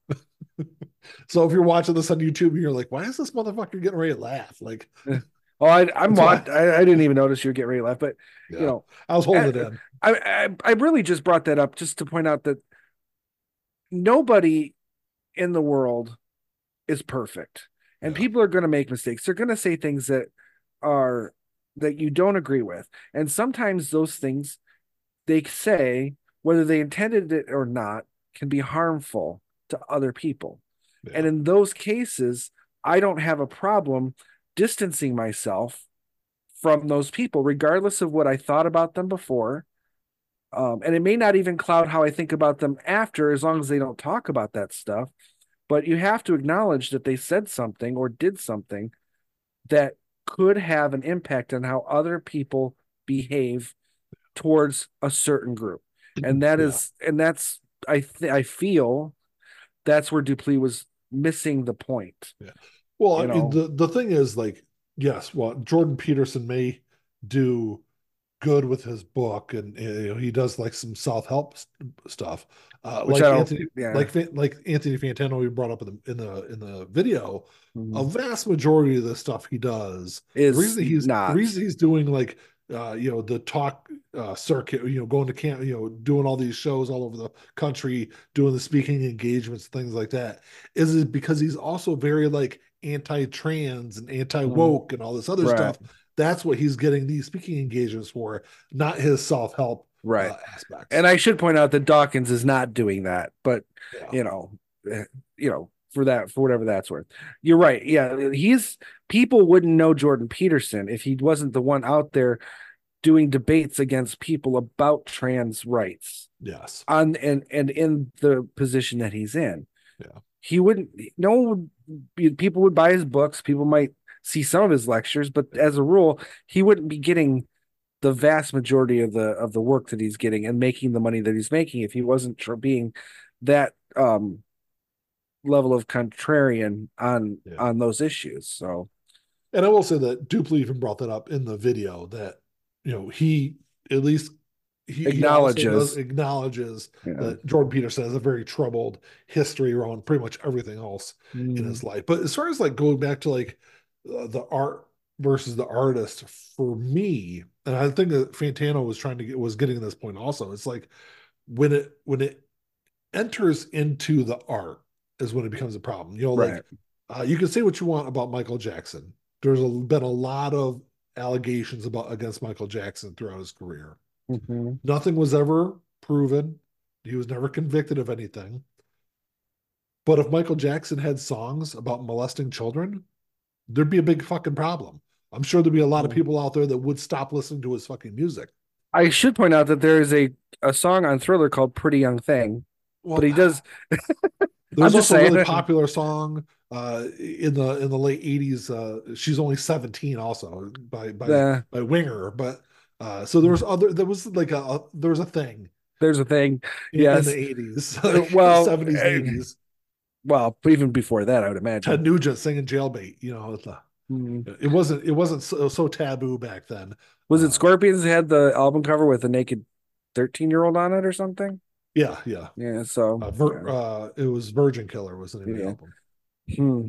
Speaker 1: So if you're watching this on YouTube, you're like, why is this motherfucker getting ready to laugh? Like,
Speaker 2: oh, I'm
Speaker 1: that's why.
Speaker 2: I didn't even notice you were getting ready to laugh, but you
Speaker 1: Yeah,
Speaker 2: know,
Speaker 1: I was
Speaker 2: I,
Speaker 1: holding it in.
Speaker 2: I really just brought that up just to point out that nobody in the world is perfect. And
Speaker 1: Yeah,
Speaker 2: people are going to make mistakes. They're going to say things are that you don't agree with. And sometimes those things they say, whether they intended it or not, can be harmful to other people. And
Speaker 1: yeah,
Speaker 2: in those cases, I don't have a problem distancing myself from those people, regardless of what I thought about them before. And it may not even cloud how I think about them after, as long as they don't talk about that stuff. But you have to acknowledge that they said something or did something that could have an impact on how other people behave towards a certain group. And
Speaker 1: yeah,
Speaker 2: that's I feel that's where Dupleix was missing the point,
Speaker 1: yeah. Well, I
Speaker 2: you
Speaker 1: mean,
Speaker 2: know.
Speaker 1: the thing is, like, yes, well, Jordan Peterson may do good with his book, and he does like some self help stuff,
Speaker 2: Which I don't, yeah,
Speaker 1: like Anthony Fantano we brought up in the video. A
Speaker 2: mm-hmm.
Speaker 1: vast majority of the stuff he does,
Speaker 2: Is
Speaker 1: the
Speaker 2: not
Speaker 1: reason he's doing like the talk circuit, going to camp, doing all these shows all over the country, doing the speaking engagements, things like that, is because he's also very like anti-trans and
Speaker 2: mm,
Speaker 1: anti-woke and all this other
Speaker 2: right,
Speaker 1: stuff. That's what he's getting these speaking engagements for, not his self-help
Speaker 2: right.
Speaker 1: aspects.
Speaker 2: And I should point out that Dawkins is not doing that, but
Speaker 1: Yeah,
Speaker 2: you know, for that, for whatever that's worth. You're right. Yeah, people wouldn't know Jordan Peterson if he wasn't the one out there doing debates against people about trans rights
Speaker 1: yes,
Speaker 2: on and in the position that he's in.
Speaker 1: yeah,
Speaker 2: He wouldn't no people would buy his books, people might see some of his lectures, but
Speaker 1: yeah.
Speaker 2: as a rule, he wouldn't be getting the vast majority of the work that he's getting and making the money that he's making if he wasn't being that level of contrarian
Speaker 1: Yeah.
Speaker 2: on those issues. So
Speaker 1: And I will say that Dupley even brought that up in the video that, he at least he also does
Speaker 2: acknowledges,
Speaker 1: acknowledges
Speaker 2: yeah.
Speaker 1: that Jordan Peterson has a very troubled history around pretty much everything else in
Speaker 2: Mm,
Speaker 1: his life. But as far as like going back to like the art versus the artist, for me, and I think that Fantano was getting to this point also. It's like when it enters into the art is when it becomes a problem.
Speaker 2: right.
Speaker 1: Like you can say what you want about Michael Jackson. Been a lot of allegations against Michael Jackson throughout his career.
Speaker 2: Mm-hmm.
Speaker 1: Nothing was ever proven. He was never convicted of anything. But if Michael Jackson had songs about molesting children, there'd be a big fucking problem. I'm sure there'd be a lot of people out there that would stop listening to his fucking music.
Speaker 2: I should point out that there is a song on Thriller called Pretty Young Thing, but
Speaker 1: Well,
Speaker 2: he does. I'm
Speaker 1: there's
Speaker 2: just
Speaker 1: also a really
Speaker 2: saying.
Speaker 1: popular song in the late '80s. She's only 17, also
Speaker 2: the
Speaker 1: by Winger. But so there was like there was a thing
Speaker 2: There's a thing.
Speaker 1: in the
Speaker 2: Yes.
Speaker 1: '80s, like
Speaker 2: Well,
Speaker 1: '70s and '80s.
Speaker 2: well, even before that, I would
Speaker 1: Ted
Speaker 2: imagine.
Speaker 1: Nugent singing Jailbait.
Speaker 2: Hmm.
Speaker 1: It wasn't so taboo back then.
Speaker 2: Was it
Speaker 1: Uh,
Speaker 2: Scorpions had the album cover with a naked 13-year-old on it or something?
Speaker 1: yeah, yeah.
Speaker 2: Yeah. So yeah.
Speaker 1: It was Virgin Killer was the name of the
Speaker 2: Yeah.
Speaker 1: album.
Speaker 2: Hmm.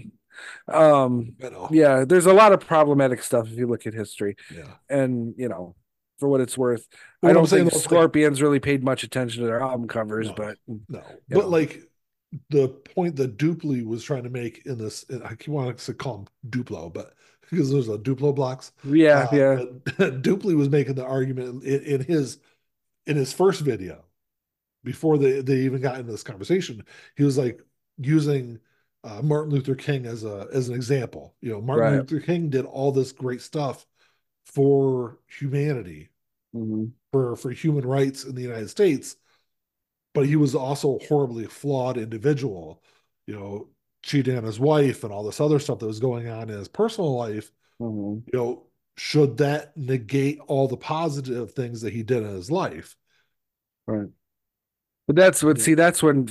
Speaker 2: Um,
Speaker 1: You know,
Speaker 2: yeah, there's a lot of problematic stuff if you look at history.
Speaker 1: yeah.
Speaker 2: And, for what it's worth, I
Speaker 1: What I'm
Speaker 2: don't
Speaker 1: saying
Speaker 2: think
Speaker 1: though, it's like
Speaker 2: Scorpions really paid much attention to their album covers,
Speaker 1: no,
Speaker 2: but
Speaker 1: no.
Speaker 2: you
Speaker 1: But
Speaker 2: know,
Speaker 1: like the point that Dupley was trying to make in this, and I keep wanting to call him Duplo, but because there's a Duplo blocks,
Speaker 2: yeah, yeah.
Speaker 1: but Dupley was making the argument in his first video before they even got into this conversation. He was like using Martin Luther King as an example. Martin
Speaker 2: Right.
Speaker 1: Luther King did all this great stuff for humanity,
Speaker 2: Hmm.
Speaker 1: for human rights in the United States, but he was also a horribly flawed individual, you know, cheating on his wife and all this other stuff that was going on in his personal life.
Speaker 2: Hmm.
Speaker 1: you know, should that negate all the positive things that he did in his life?
Speaker 2: Right. But that's what,
Speaker 1: You know,
Speaker 2: see, that's when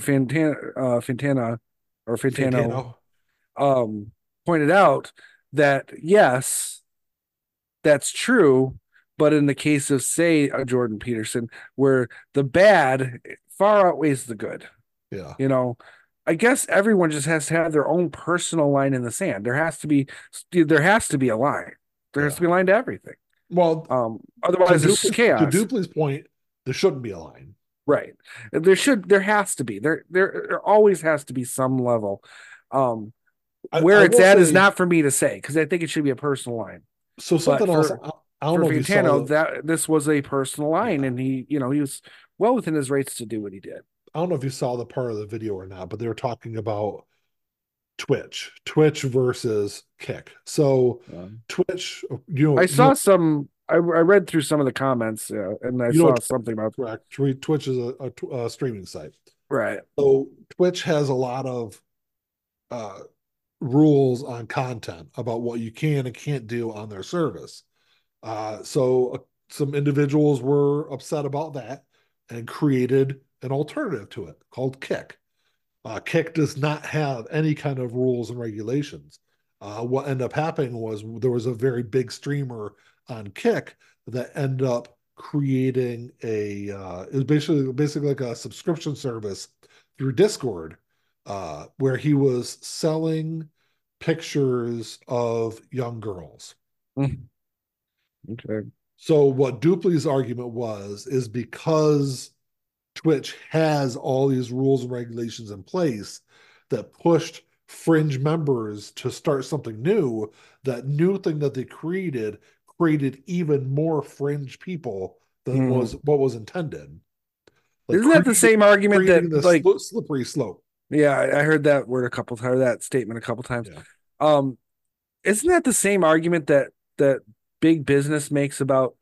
Speaker 2: Fantano
Speaker 1: Fantano,
Speaker 2: um pointed out that yes, that's true, but in the case of, say, a Jordan Peterson, where the bad far outweighs the good,
Speaker 1: yeah,
Speaker 2: you know, I guess everyone just has to have their own personal line in the sand. There has to be a line. There has to
Speaker 1: yeah.
Speaker 2: be a line to everything.
Speaker 1: Well,
Speaker 2: Otherwise it's just
Speaker 1: To
Speaker 2: chaos.
Speaker 1: Dupley's point, there shouldn't be a line.
Speaker 2: Right. There has to be. There always has to be some level. Um, where
Speaker 1: I
Speaker 2: it's
Speaker 1: will
Speaker 2: at is
Speaker 1: say,
Speaker 2: not for me to say, because I think it should be a personal line.
Speaker 1: so
Speaker 2: But
Speaker 1: something else.
Speaker 2: for
Speaker 1: I don't
Speaker 2: for
Speaker 1: know if you saw
Speaker 2: Fantano, that this was a personal line,
Speaker 1: yeah,
Speaker 2: and he was well within his rights to do what he did.
Speaker 1: I don't know if you saw the part of the video or not, but they were talking about Twitch versus Kick. So
Speaker 2: Um,
Speaker 1: Twitch,
Speaker 2: I saw some. I read through some of the comments, and I
Speaker 1: you know
Speaker 2: saw
Speaker 1: what
Speaker 2: something about
Speaker 1: correct. Twitch is a streaming site.
Speaker 2: right.
Speaker 1: So Twitch has a lot of uh, rules on content about what you can and can't do on their service. Some individuals were upset about that and created an alternative to it called Kick. Kick does not have any kind of rules and regulations. What ended up happening was there was a very big streamer on Kick that ended up creating it was basically like a subscription service through Discord, where he was selling pictures of young girls.
Speaker 2: Okay.
Speaker 1: So what Dupley's argument was is because Twitch has all these rules and regulations in place that pushed fringe members to start something new. That new thing that they created even more fringe people than was
Speaker 2: Mhm.
Speaker 1: what was intended. Like
Speaker 2: Isn't that the same argument that,
Speaker 1: creating this
Speaker 2: like,
Speaker 1: slippery slope.
Speaker 2: yeah, I heard that word a couple times, that statement a couple times.
Speaker 1: Yeah.
Speaker 2: Um, isn't that the same argument that big business makes about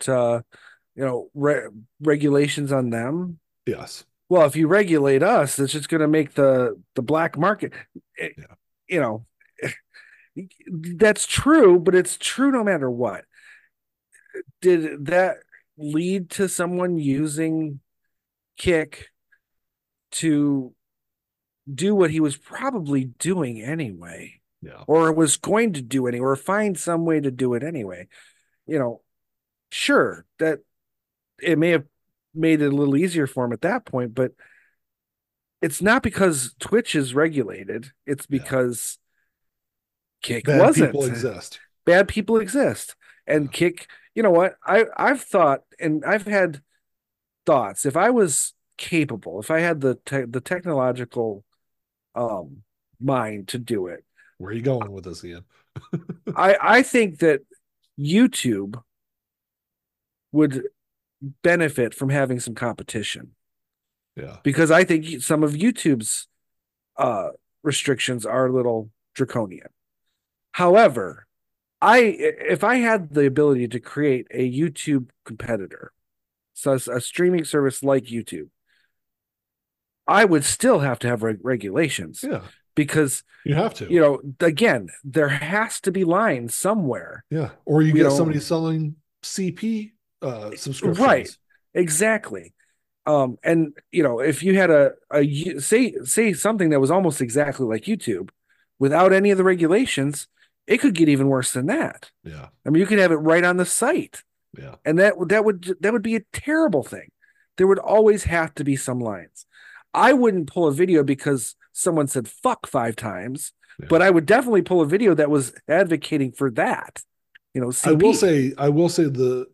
Speaker 2: regulations on them?
Speaker 1: Yes.
Speaker 2: Well, if you regulate us, it's just going to make the black market. eh,
Speaker 1: Yeah.
Speaker 2: You know, that's true, but it's true no matter what. Did that lead to someone using Kick to do what he was probably doing anyway,
Speaker 1: Yeah.
Speaker 2: or was going to do anyway, or find some way to do it anyway? You know, sure, that it may have made it a little easier for him at that point, but it's not because Twitch is regulated. It's
Speaker 1: Yeah.
Speaker 2: because Kick
Speaker 1: Bad people
Speaker 2: wasn't.
Speaker 1: exist.
Speaker 2: Bad people exist. And
Speaker 1: Yeah.
Speaker 2: Kick, you know what? I've thought, and I've had thoughts, if I was capable, if I had the technological um mind to do it,
Speaker 1: Where are you going with this, Ian?
Speaker 2: I think that YouTube would benefit from having some competition,
Speaker 1: Yeah.
Speaker 2: because I think some of YouTube's uh restrictions are a little draconian. However, if I had the ability to create a YouTube competitor, so a streaming service like YouTube, I would still have to have regulations,
Speaker 1: Yeah.
Speaker 2: because,
Speaker 1: You have to.
Speaker 2: again, there has to be lines somewhere.
Speaker 1: Yeah. Or you
Speaker 2: You
Speaker 1: get somebody
Speaker 2: know,
Speaker 1: selling CP
Speaker 2: right?
Speaker 1: subscriptions.
Speaker 2: Exactly. And if you had say something that was almost exactly like YouTube, without any of the regulations, it could get even worse than that.
Speaker 1: Yeah.
Speaker 2: I mean, you could have it right on the site,
Speaker 1: Yeah.
Speaker 2: and that would be a terrible thing. There would always have to be some lines. I wouldn't pull a video because someone said fuck 5 times,
Speaker 1: Yeah.
Speaker 2: but I would definitely pull a video that was advocating for that. CP.
Speaker 1: I will say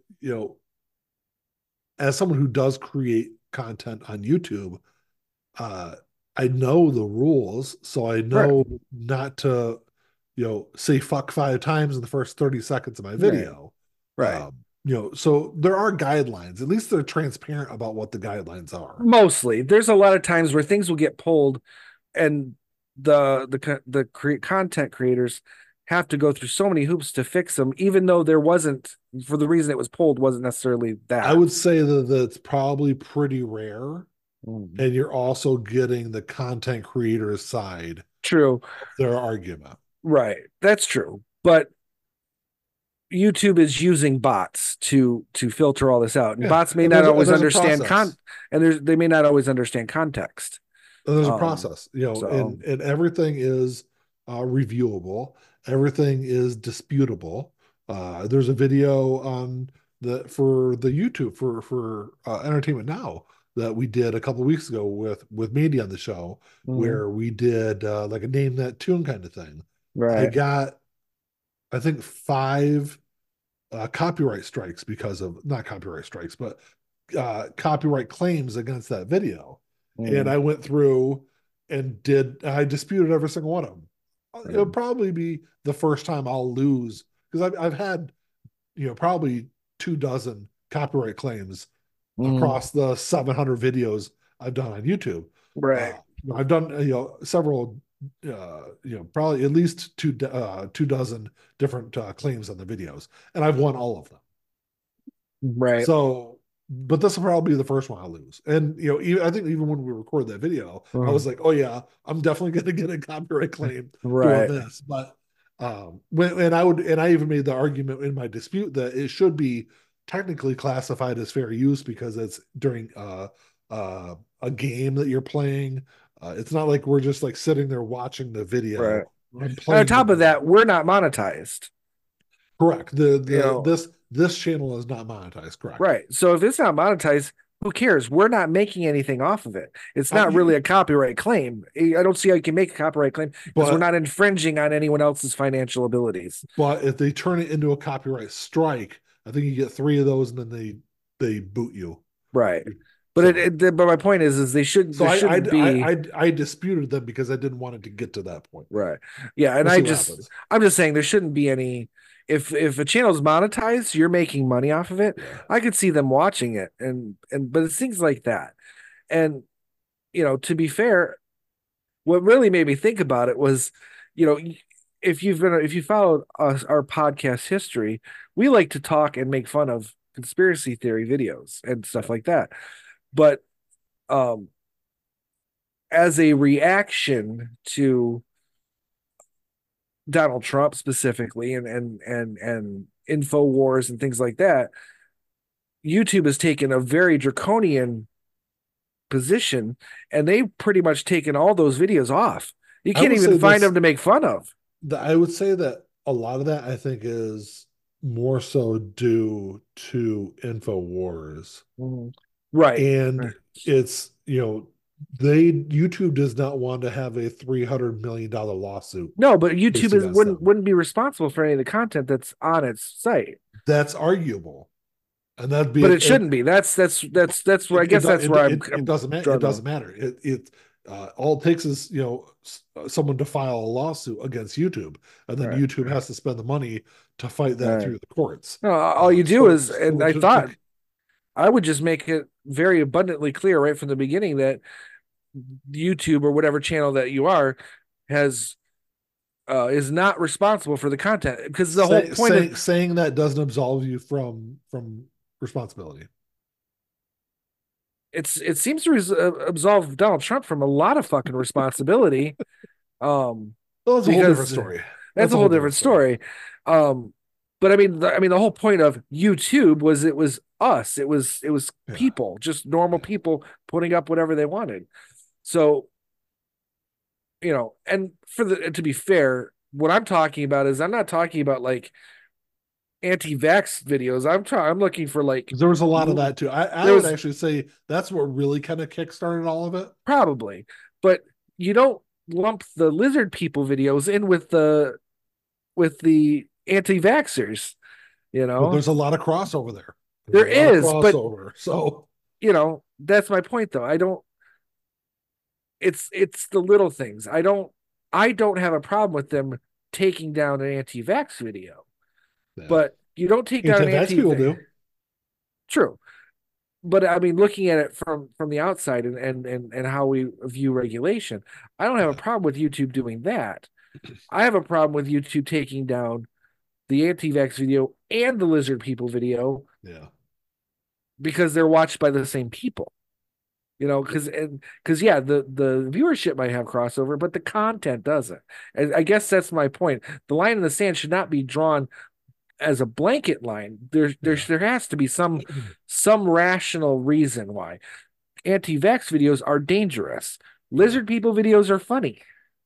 Speaker 1: as someone who does create content on YouTube, uh, I know the rules, so I
Speaker 2: Right.
Speaker 1: know not to, say fuck 5 times in the first 30 seconds of my
Speaker 2: Right.
Speaker 1: video.
Speaker 2: Right.
Speaker 1: So there are guidelines. At least they're transparent about what the guidelines are.
Speaker 2: Mostly. There's a lot of times where things will get pulled, and content creators have to go through so many hoops to fix them, even though there wasn't, for the reason it was pulled wasn't necessarily
Speaker 1: I
Speaker 2: that.
Speaker 1: would say that that's probably pretty rare,
Speaker 2: Mm.
Speaker 1: and you're also getting the content creator's side
Speaker 2: True.
Speaker 1: of their argument.
Speaker 2: Right. That's true. But YouTube is using bots to filter all this out, and
Speaker 1: Yeah,
Speaker 2: bots may
Speaker 1: and
Speaker 2: not always
Speaker 1: there's a
Speaker 2: understand
Speaker 1: process.
Speaker 2: they may not always understand context.
Speaker 1: And there's a
Speaker 2: Um,
Speaker 1: process, you know,
Speaker 2: so
Speaker 1: and everything is reviewable. Everything is disputable. There's a video on for the YouTube for Entertainment Now that we did a couple of weeks ago with Mandy on the show,
Speaker 2: mhm,
Speaker 1: where we did like a name that tune kind of thing. I
Speaker 2: right.
Speaker 1: got, I think, five copyright strikes because of, not copyright strikes, but copyright claims against that video. And
Speaker 2: Mm,
Speaker 1: I went through and I disputed every single one of them. It'll
Speaker 2: right.
Speaker 1: probably be the first time I'll lose because I've had, probably 2 dozen copyright claims
Speaker 2: Mm,
Speaker 1: across the 700 videos I've done on YouTube.
Speaker 2: right.
Speaker 1: I've done, several, probably at least 2 dozen different claims on the videos, and I've won all of them.
Speaker 2: Right.
Speaker 1: So, but this will probably be the first one I lose. And I think even when we record that video, I
Speaker 2: Mm,
Speaker 1: was like, "Oh yeah, I'm definitely going to get a copyright claim doing
Speaker 2: right.
Speaker 1: this." But and I even made the argument in my dispute that it should be technically classified as fair use because it's during a game that you're playing. It's not like we're just like sitting there watching the
Speaker 2: Right.
Speaker 1: video. I'm
Speaker 2: And on
Speaker 1: playing the
Speaker 2: top of
Speaker 1: game.
Speaker 2: that, we're not monetized.
Speaker 1: Correct.
Speaker 2: You
Speaker 1: The
Speaker 2: know,
Speaker 1: this channel is not monetized. Correct.
Speaker 2: right. So if it's not monetized, who cares? We're not making anything off of it. It's
Speaker 1: I,
Speaker 2: not really a copyright claim. I don't see how you can make a copyright claim because we're
Speaker 1: but
Speaker 2: not infringing on anyone else's financial abilities.
Speaker 1: But if they turn it into a copyright strike, I think you get three of those, and then they boot you.
Speaker 2: Right. But
Speaker 1: So
Speaker 2: but my point is they shouldn't
Speaker 1: so
Speaker 2: there
Speaker 1: I I
Speaker 2: shouldn't
Speaker 1: I
Speaker 2: be.
Speaker 1: I, I disputed them because I didn't want it to get to that point.
Speaker 2: Right. Yeah, and
Speaker 1: We'll see what happens.
Speaker 2: I'm just saying there shouldn't be any. If a channel's monetized, you're making money off of it.
Speaker 1: Yeah,
Speaker 2: I could see them watching it, and but it's things like that. And to be fair, what really made me think about it was, you know, if you followed us our podcast history, we like to talk and make fun of conspiracy theory videos and stuff
Speaker 1: yeah.
Speaker 2: like that. But um as a reaction to Donald Trump specifically and info wars and things like that, YouTube has taken a very draconian position, and they've pretty much taken all those videos off. You
Speaker 1: I
Speaker 2: can't
Speaker 1: would
Speaker 2: even
Speaker 1: say
Speaker 2: find
Speaker 1: this.
Speaker 2: them to make fun of.
Speaker 1: I would say that a lot of that I think is more so due to InfoWars,
Speaker 2: Mhm. Right.
Speaker 1: and it's they YouTube does not want to have a $300 million lawsuit
Speaker 2: No, but
Speaker 1: based
Speaker 2: YouTube
Speaker 1: against them.
Speaker 2: wouldn't be responsible for any of the content that's on its site.
Speaker 1: That's arguable, and that'd be
Speaker 2: But it
Speaker 1: it.
Speaker 2: shouldn't be. That's where I
Speaker 1: It
Speaker 2: guess that's where
Speaker 1: it
Speaker 2: I'm
Speaker 1: doesn't matter. It
Speaker 2: drawing
Speaker 1: doesn't
Speaker 2: the
Speaker 1: matter. It all it takes is someone to file a lawsuit against YouTube, and then
Speaker 2: right.
Speaker 1: YouTube has to spend the money to fight that
Speaker 2: Right.
Speaker 1: through the courts.
Speaker 2: No, all you do
Speaker 1: So
Speaker 2: is, and
Speaker 1: so
Speaker 2: I thought I would just make it very abundantly clear right from the beginning that YouTube or whatever channel that you are has is not responsible for the content because the whole point of
Speaker 1: saying that doesn't absolve you from responsibility.
Speaker 2: it seems to absolve Donald Trump from a lot of fucking responsibility.
Speaker 1: Well, that's a whole different
Speaker 2: Because
Speaker 1: story.
Speaker 2: that's
Speaker 1: That's
Speaker 2: a
Speaker 1: a
Speaker 2: whole
Speaker 1: whole different
Speaker 2: different
Speaker 1: story.
Speaker 2: story. Um, but I mean, the whole point of YouTube was it was us. It was
Speaker 1: Yeah,
Speaker 2: people, just normal
Speaker 1: yeah.
Speaker 2: people putting up whatever they wanted. So and for the to be fair, what I'm talking about is I'm not talking about like anti-vax videos. I'm looking for like
Speaker 1: There was a lot of that too. I
Speaker 2: there
Speaker 1: would
Speaker 2: was
Speaker 1: actually say that's what really kind of kickstarted all of it.
Speaker 2: probably, but you don't lump the lizard people videos in with the anti-vaxxers, you
Speaker 1: Well,
Speaker 2: know?
Speaker 1: there's a lot of crossover there. There's a
Speaker 2: There
Speaker 1: lot of
Speaker 2: is, but
Speaker 1: crossover. So
Speaker 2: that's my point though. I don't it's the little things. I don't have a problem with them taking down an anti-vax video.
Speaker 1: yeah,
Speaker 2: But you don't take down an
Speaker 1: anti-vax
Speaker 2: anti
Speaker 1: people do.
Speaker 2: true. but I mean, looking at it from the outside and how we view regulation, I don't have a
Speaker 1: Yeah,
Speaker 2: problem with YouTube doing that. I have a problem with YouTube taking down the anti-vax video and the lizard people video
Speaker 1: yeah,
Speaker 2: because they're watched by the same people. Because yeah, the viewership might have crossover, but the content doesn't. And I guess that's my point. The line in the sand should not be drawn as a blanket line.
Speaker 1: yeah,
Speaker 2: There has to be some rational reason why anti-vax videos are dangerous.
Speaker 1: yeah,
Speaker 2: Lizard people videos are funny,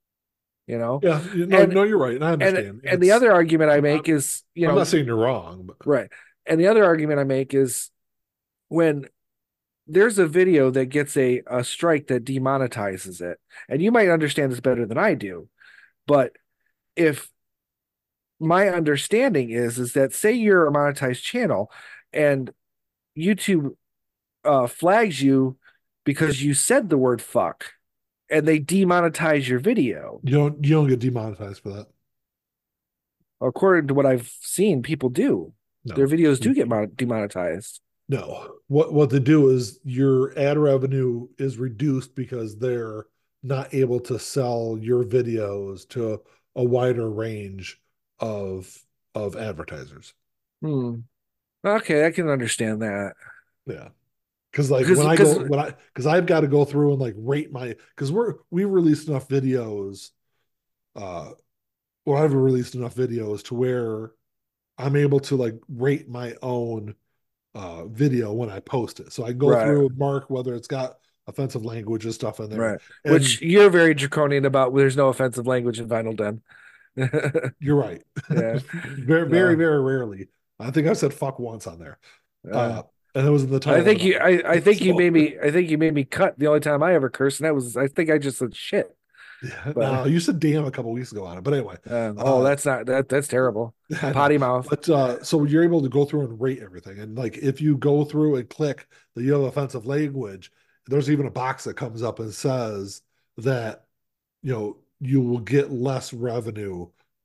Speaker 2: you know.
Speaker 1: yeah. No,
Speaker 2: And
Speaker 1: no, you're right, and I
Speaker 2: and
Speaker 1: understand.
Speaker 2: and the other argument I
Speaker 1: I'm,
Speaker 2: make
Speaker 1: I'm,
Speaker 2: is,
Speaker 1: I'm not saying you're wrong, but
Speaker 2: right. And the other argument I make is when there's a video that gets a strike that demonetizes it, and you might understand this better than I do, but if my understanding is that say you're a monetized channel and YouTube flags you because you said the word fuck and they demonetize your video.
Speaker 1: you don't get demonetized for that.
Speaker 2: According to what I've seen, people do. Their
Speaker 1: No,
Speaker 2: videos do get demonetized.
Speaker 1: no. What they do is your ad revenue is reduced because they're not able to sell your videos to a wider range of advertisers.
Speaker 2: Hmm. Okay, I can understand that.
Speaker 1: Yeah. Because like
Speaker 2: Because
Speaker 1: because I've got to go through and like rate my because we released enough videos uh or I've released enough videos to where I'm able to like rate my own video when I post it. So I go
Speaker 2: right,
Speaker 1: through and mark whether it's got offensive language and stuff in there.
Speaker 2: right.
Speaker 1: And
Speaker 2: Which you're very draconian about. There's no offensive language in Vinyl Den.
Speaker 1: you're right.
Speaker 2: Yeah.
Speaker 1: Very, very,
Speaker 2: No.
Speaker 1: very rarely. I think I said fuck once on there.
Speaker 2: Uh,
Speaker 1: And it was in the title of it all. So
Speaker 2: I think you made me cut the only time I ever cursed, and that was I think I just said shit.
Speaker 1: yeah,
Speaker 2: But
Speaker 1: now you said damn a couple weeks ago on it. But anyway,
Speaker 2: oh,
Speaker 1: uh
Speaker 2: that's terrible.
Speaker 1: I know.
Speaker 2: Potty mouth.
Speaker 1: But so you're able to go through and rate everything. And like if you go through and click the you have offensive language, there's even a box that comes up and says that you will get less revenue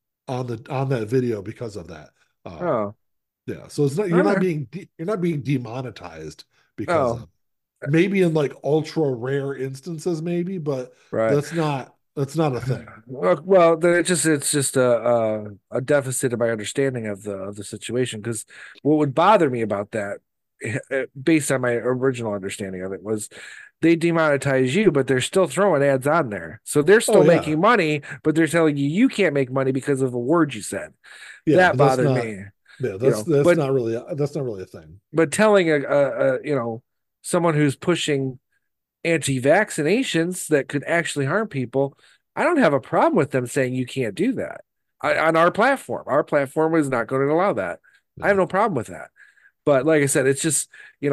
Speaker 1: on that video because of that.
Speaker 2: Oh,
Speaker 1: Yeah. So it's not
Speaker 2: okay.
Speaker 1: you're not being demonetized because
Speaker 2: Oh,
Speaker 1: of maybe in like ultra rare instances, maybe, but
Speaker 2: right.
Speaker 1: that's not a thing.
Speaker 2: Well, then it's just a deficit in my understanding of the situation. Because what would bother me about that, based on my original understanding of it, was they demonetize you, but they're still throwing ads on there, so they're
Speaker 1: Oh
Speaker 2: still
Speaker 1: yeah.
Speaker 2: making money, but they're telling you you can't make money because of a word you said.
Speaker 1: Yeah,
Speaker 2: That
Speaker 1: but that's
Speaker 2: bothered
Speaker 1: not
Speaker 2: me,
Speaker 1: yeah,
Speaker 2: you know.
Speaker 1: that's not really a thing.
Speaker 2: But telling someone who's pushing anti-vaccinations that could actually harm people, I don't have a problem with them saying you can't do that.
Speaker 1: Yeah.
Speaker 2: On our platform. Our platform is not going to allow that. I have
Speaker 1: Yeah.
Speaker 2: no problem with that. But like I said, it's just,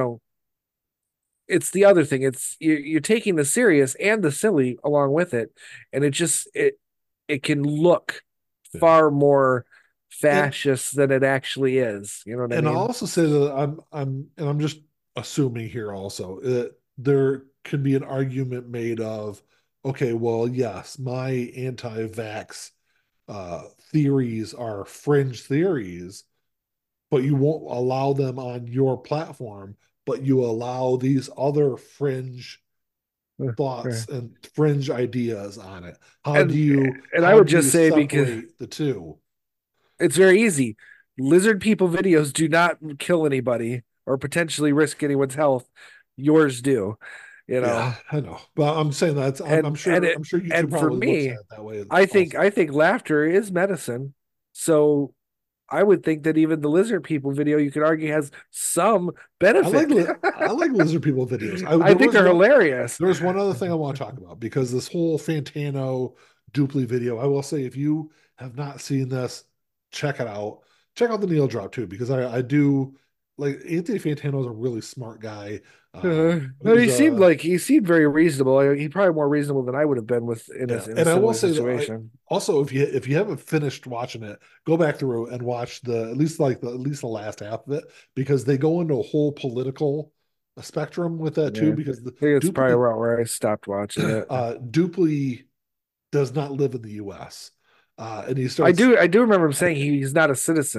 Speaker 2: it's the other thing. It's you're taking the serious and the silly along with it, and it can look
Speaker 1: Yeah.
Speaker 2: far more
Speaker 1: And
Speaker 2: fascist than it actually is. You know what I
Speaker 1: I'll
Speaker 2: mean?
Speaker 1: also say that I'm just assuming here also that there could be an argument made of, okay, well, yes, my anti-vax theories are fringe theories, but you won't allow them on your platform, but you allow these other fringe thoughts and fringe ideas on it.
Speaker 2: And and I
Speaker 1: How
Speaker 2: would
Speaker 1: do you
Speaker 2: just say because
Speaker 1: separate the two?
Speaker 2: it's very easy. Lizard people videos do not kill anybody or potentially risk anyone's health. Yours do, you
Speaker 1: Yeah,
Speaker 2: know.
Speaker 1: I know, but I'm saying that
Speaker 2: And and it
Speaker 1: I'm sure YouTube
Speaker 2: and for
Speaker 1: probably looks
Speaker 2: me,
Speaker 1: at it that way
Speaker 2: I
Speaker 1: also.
Speaker 2: think laughter is medicine. So I would think that even the lizard people video you could argue has some benefit.
Speaker 1: I like lizard people videos.
Speaker 2: I think they're hilarious.
Speaker 1: There was one other thing I want to talk about because this whole Fantano Dupli video. I will say if you have not seen this, check it out. Check out the Neil drop too because I do like Anthony Fantano is a really smart guy.
Speaker 2: No,
Speaker 1: He's a
Speaker 2: he seemed very reasonable. He probably more reasonable than I would have been with
Speaker 1: Yeah,
Speaker 2: in a
Speaker 1: and I will
Speaker 2: similar
Speaker 1: say that I
Speaker 2: situation.
Speaker 1: also if you haven't finished watching it, go back through and watch the at least the last half of it because they go into a whole political spectrum with that too
Speaker 2: Yeah,
Speaker 1: because
Speaker 2: I think it's probably about where I stopped watching it.
Speaker 1: Dupley does not live in the U.S. And he starts
Speaker 2: I do remember him saying he's not a citizen.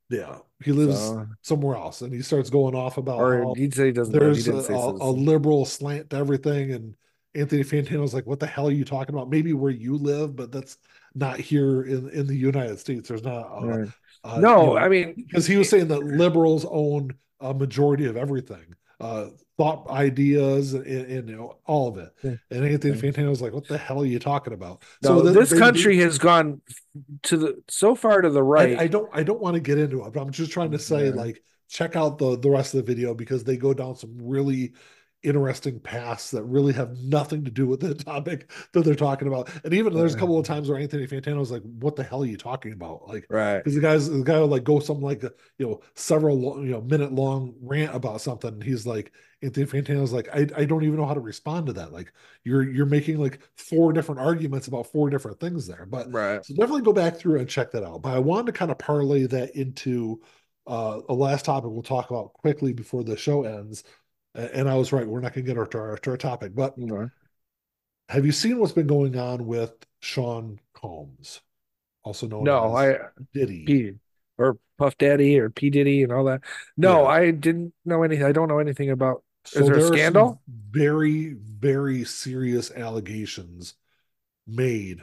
Speaker 1: Yeah, he lives
Speaker 2: So,
Speaker 1: somewhere else, and he starts going off about
Speaker 2: or
Speaker 1: how
Speaker 2: he'd say he doesn't live. He
Speaker 1: there's
Speaker 2: didn't say
Speaker 1: a
Speaker 2: citizen.
Speaker 1: liberal slant to everything. And Anthony Fantano's like, "What the hell are you talking about? Maybe where you live, but that's not here in the United States. There's not
Speaker 2: Right.
Speaker 1: you
Speaker 2: No,
Speaker 1: know,
Speaker 2: I mean,
Speaker 1: because he was saying that liberals own a majority of everything, thought, ideas, and all of it." And Anthony Fantano's like, "What the hell are you talking about?" So
Speaker 2: no,
Speaker 1: that
Speaker 2: this country has gone to the so far to the right.
Speaker 1: I don't want to get into it, but I'm just trying to say,
Speaker 2: Yeah.
Speaker 1: like, check out the rest of the video because they go down some really interesting paths that really have nothing to do with the topic that they're talking about. And even there's a couple of times where Anthony Fantano's like, "What the hell are you talking about?" Like,
Speaker 2: Right.
Speaker 1: because the guy will like go some like several minute long rant about something. And he's like, Anthony Fantano's like, I don't even know how to respond to that. Like, you're making like four different arguments about four different things there. But
Speaker 2: Right.
Speaker 1: so definitely go back through and check that out. But I wanted to kind of parlay that into a last topic we'll talk about quickly before the show ends. And I was right. We're not going to get to our topic. But
Speaker 2: No,
Speaker 1: have you seen what's been going on with Sean Combs, also known
Speaker 2: no,
Speaker 1: as
Speaker 2: I
Speaker 1: Diddy?
Speaker 2: P or Puff Daddy or P Diddy and all that. No,
Speaker 1: Yeah.
Speaker 2: I didn't know anything. I don't know anything about. Is
Speaker 1: So
Speaker 2: there a
Speaker 1: there are some
Speaker 2: scandal?
Speaker 1: very, very serious allegations made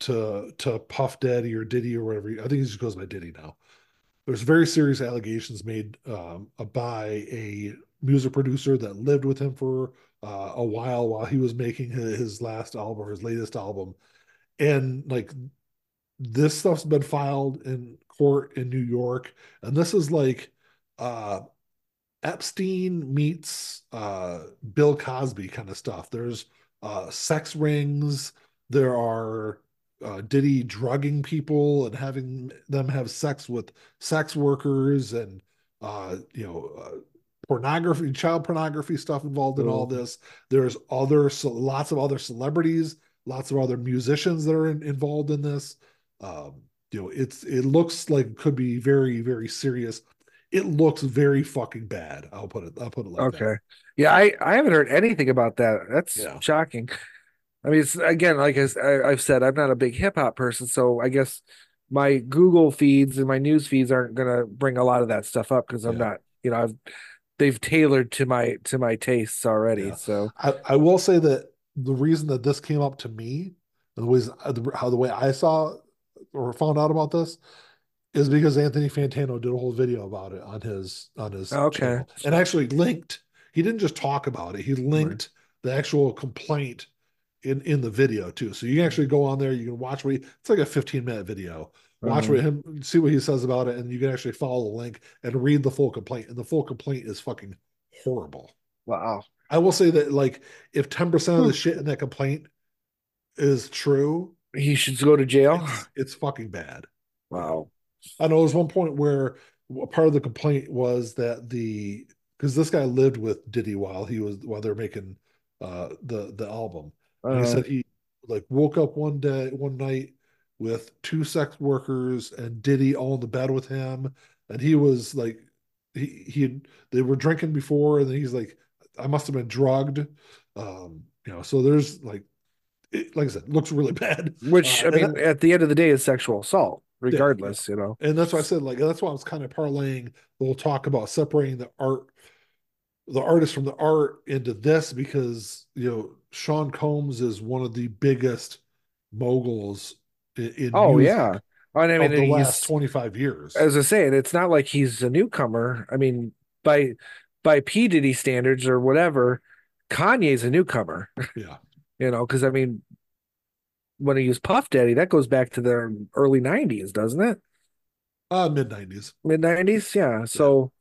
Speaker 1: to Puff Daddy or Diddy or whatever. I think he just goes by Diddy now. There's very serious allegations made by a music producer that lived with him for a while he was making his last album or his latest album. And like this stuff's been filed in court in New York. And this is like uh, Epstein meets Bill Cosby kind of stuff. There's sex rings. There are Diddy drugging people and having them have sex with sex workers and pornography, child pornography stuff involved in all
Speaker 2: So,
Speaker 1: this. There's lots of other celebrities, lots of other musicians that are involved in this. It looks like it could be very, very serious. It looks very fucking bad. I'll put it like that.
Speaker 2: okay. Yeah, I haven't heard anything about that. That's
Speaker 1: Yeah.
Speaker 2: shocking. I mean, it's again, like I've said, I'm not a big hip hop person, so I guess my Google feeds and my news feeds aren't gonna bring a lot of that stuff up because I'm
Speaker 1: Yeah.
Speaker 2: not, they've tailored to my tastes already.
Speaker 1: Yeah.
Speaker 2: So,
Speaker 1: I will say that the reason that this came up to me, and the way I saw or found out about this is because Anthony Fantano did a whole video about it on his
Speaker 2: okay.
Speaker 1: channel and actually linked. He didn't just talk about it. He
Speaker 2: Right.
Speaker 1: linked the actual complaint in the video too. So you can actually go on there. You can watch it's like a 15-minute video. Watch
Speaker 2: Uh,
Speaker 1: what him see what he says about it, and you can actually follow the link and read the full complaint. And the full complaint is fucking horrible.
Speaker 2: wow.
Speaker 1: I will say that like if 10% of the shit in that complaint is true,
Speaker 2: He should go to jail.
Speaker 1: it's fucking bad.
Speaker 2: Wow.
Speaker 1: I know there was one point where part of the complaint was that because this guy lived with Diddy while they're making the album, and he
Speaker 2: Uh,
Speaker 1: said he like woke up one night with two sex workers and Diddy all in the bed with him, and he was like they were drinking before, and then he's like, I must have been drugged, so there's like I said, looks really bad,
Speaker 2: which I
Speaker 1: and
Speaker 2: mean, at the end of the day, is sexual assault,
Speaker 1: yeah, yeah.
Speaker 2: regardless.
Speaker 1: And that's why I said, like, that's why I was kind of parlaying the whole talk about separating the artist from the art into this because, Sean Combs is one of the biggest moguls in
Speaker 2: Oh
Speaker 1: music
Speaker 2: yeah. And I mean,
Speaker 1: of the last
Speaker 2: he's
Speaker 1: 25 years.
Speaker 2: as I say, it's not like he's a newcomer. I mean, by P Diddy standards or whatever, Kanye's a newcomer.
Speaker 1: Yeah.
Speaker 2: Because I mean, when he used Puff Daddy, that goes back to the early '90s, doesn't it?
Speaker 1: Mid 90s.
Speaker 2: Mid '90s, yeah.
Speaker 1: Yeah.
Speaker 2: So